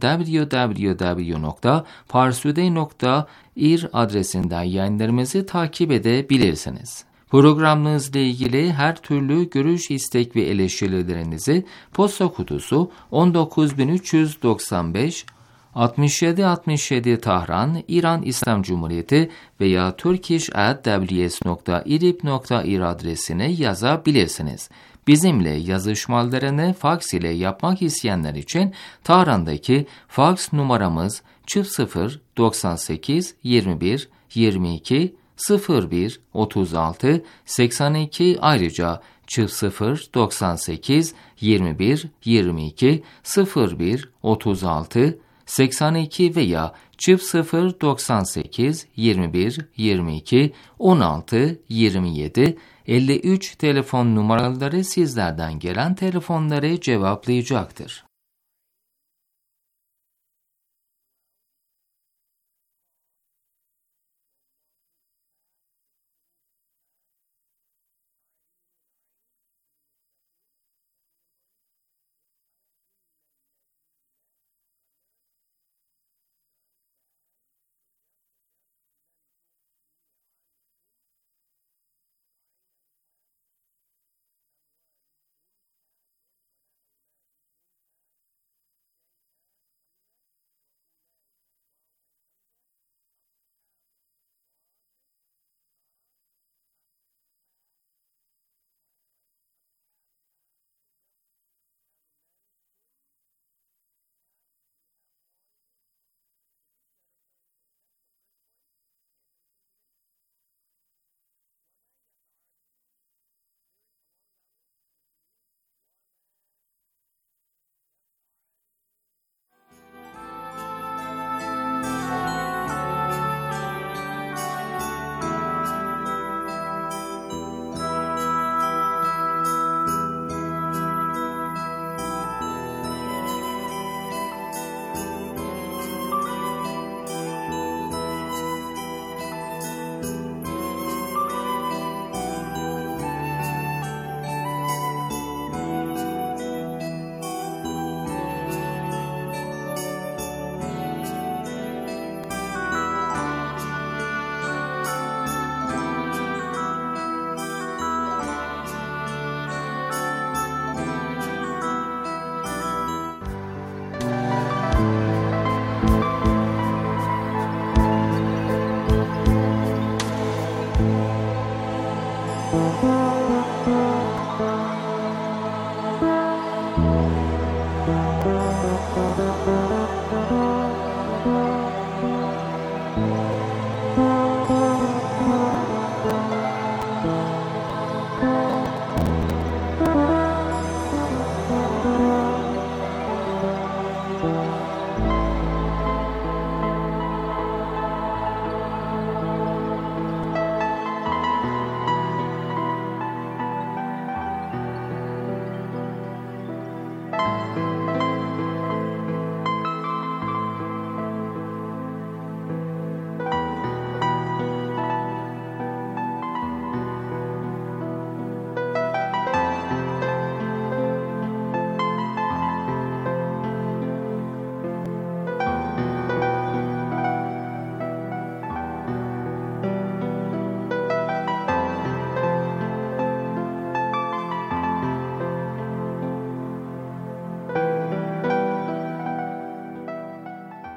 www.parsuday.ir adresinden yayınlarımızı takip edebilirsiniz. Programımızla ilgili her türlü görüş, istek ve eleştirilerinizi posta kutusu 19395 6767 Tahran, İran İslam Cumhuriyeti veya turkish@ws.irib.ir adresine yazabilirsiniz. Bizimle yazışmalarını faks ile yapmak isteyenler için Tahran'daki faks numaramız 00 98 21 22 01 36 82, ayrıca 00 98 21 22 01 36 82 veya 00 98 21 22 16 27 53 telefon numaraları sizlerden gelen telefonları cevaplayacaktır. Müzik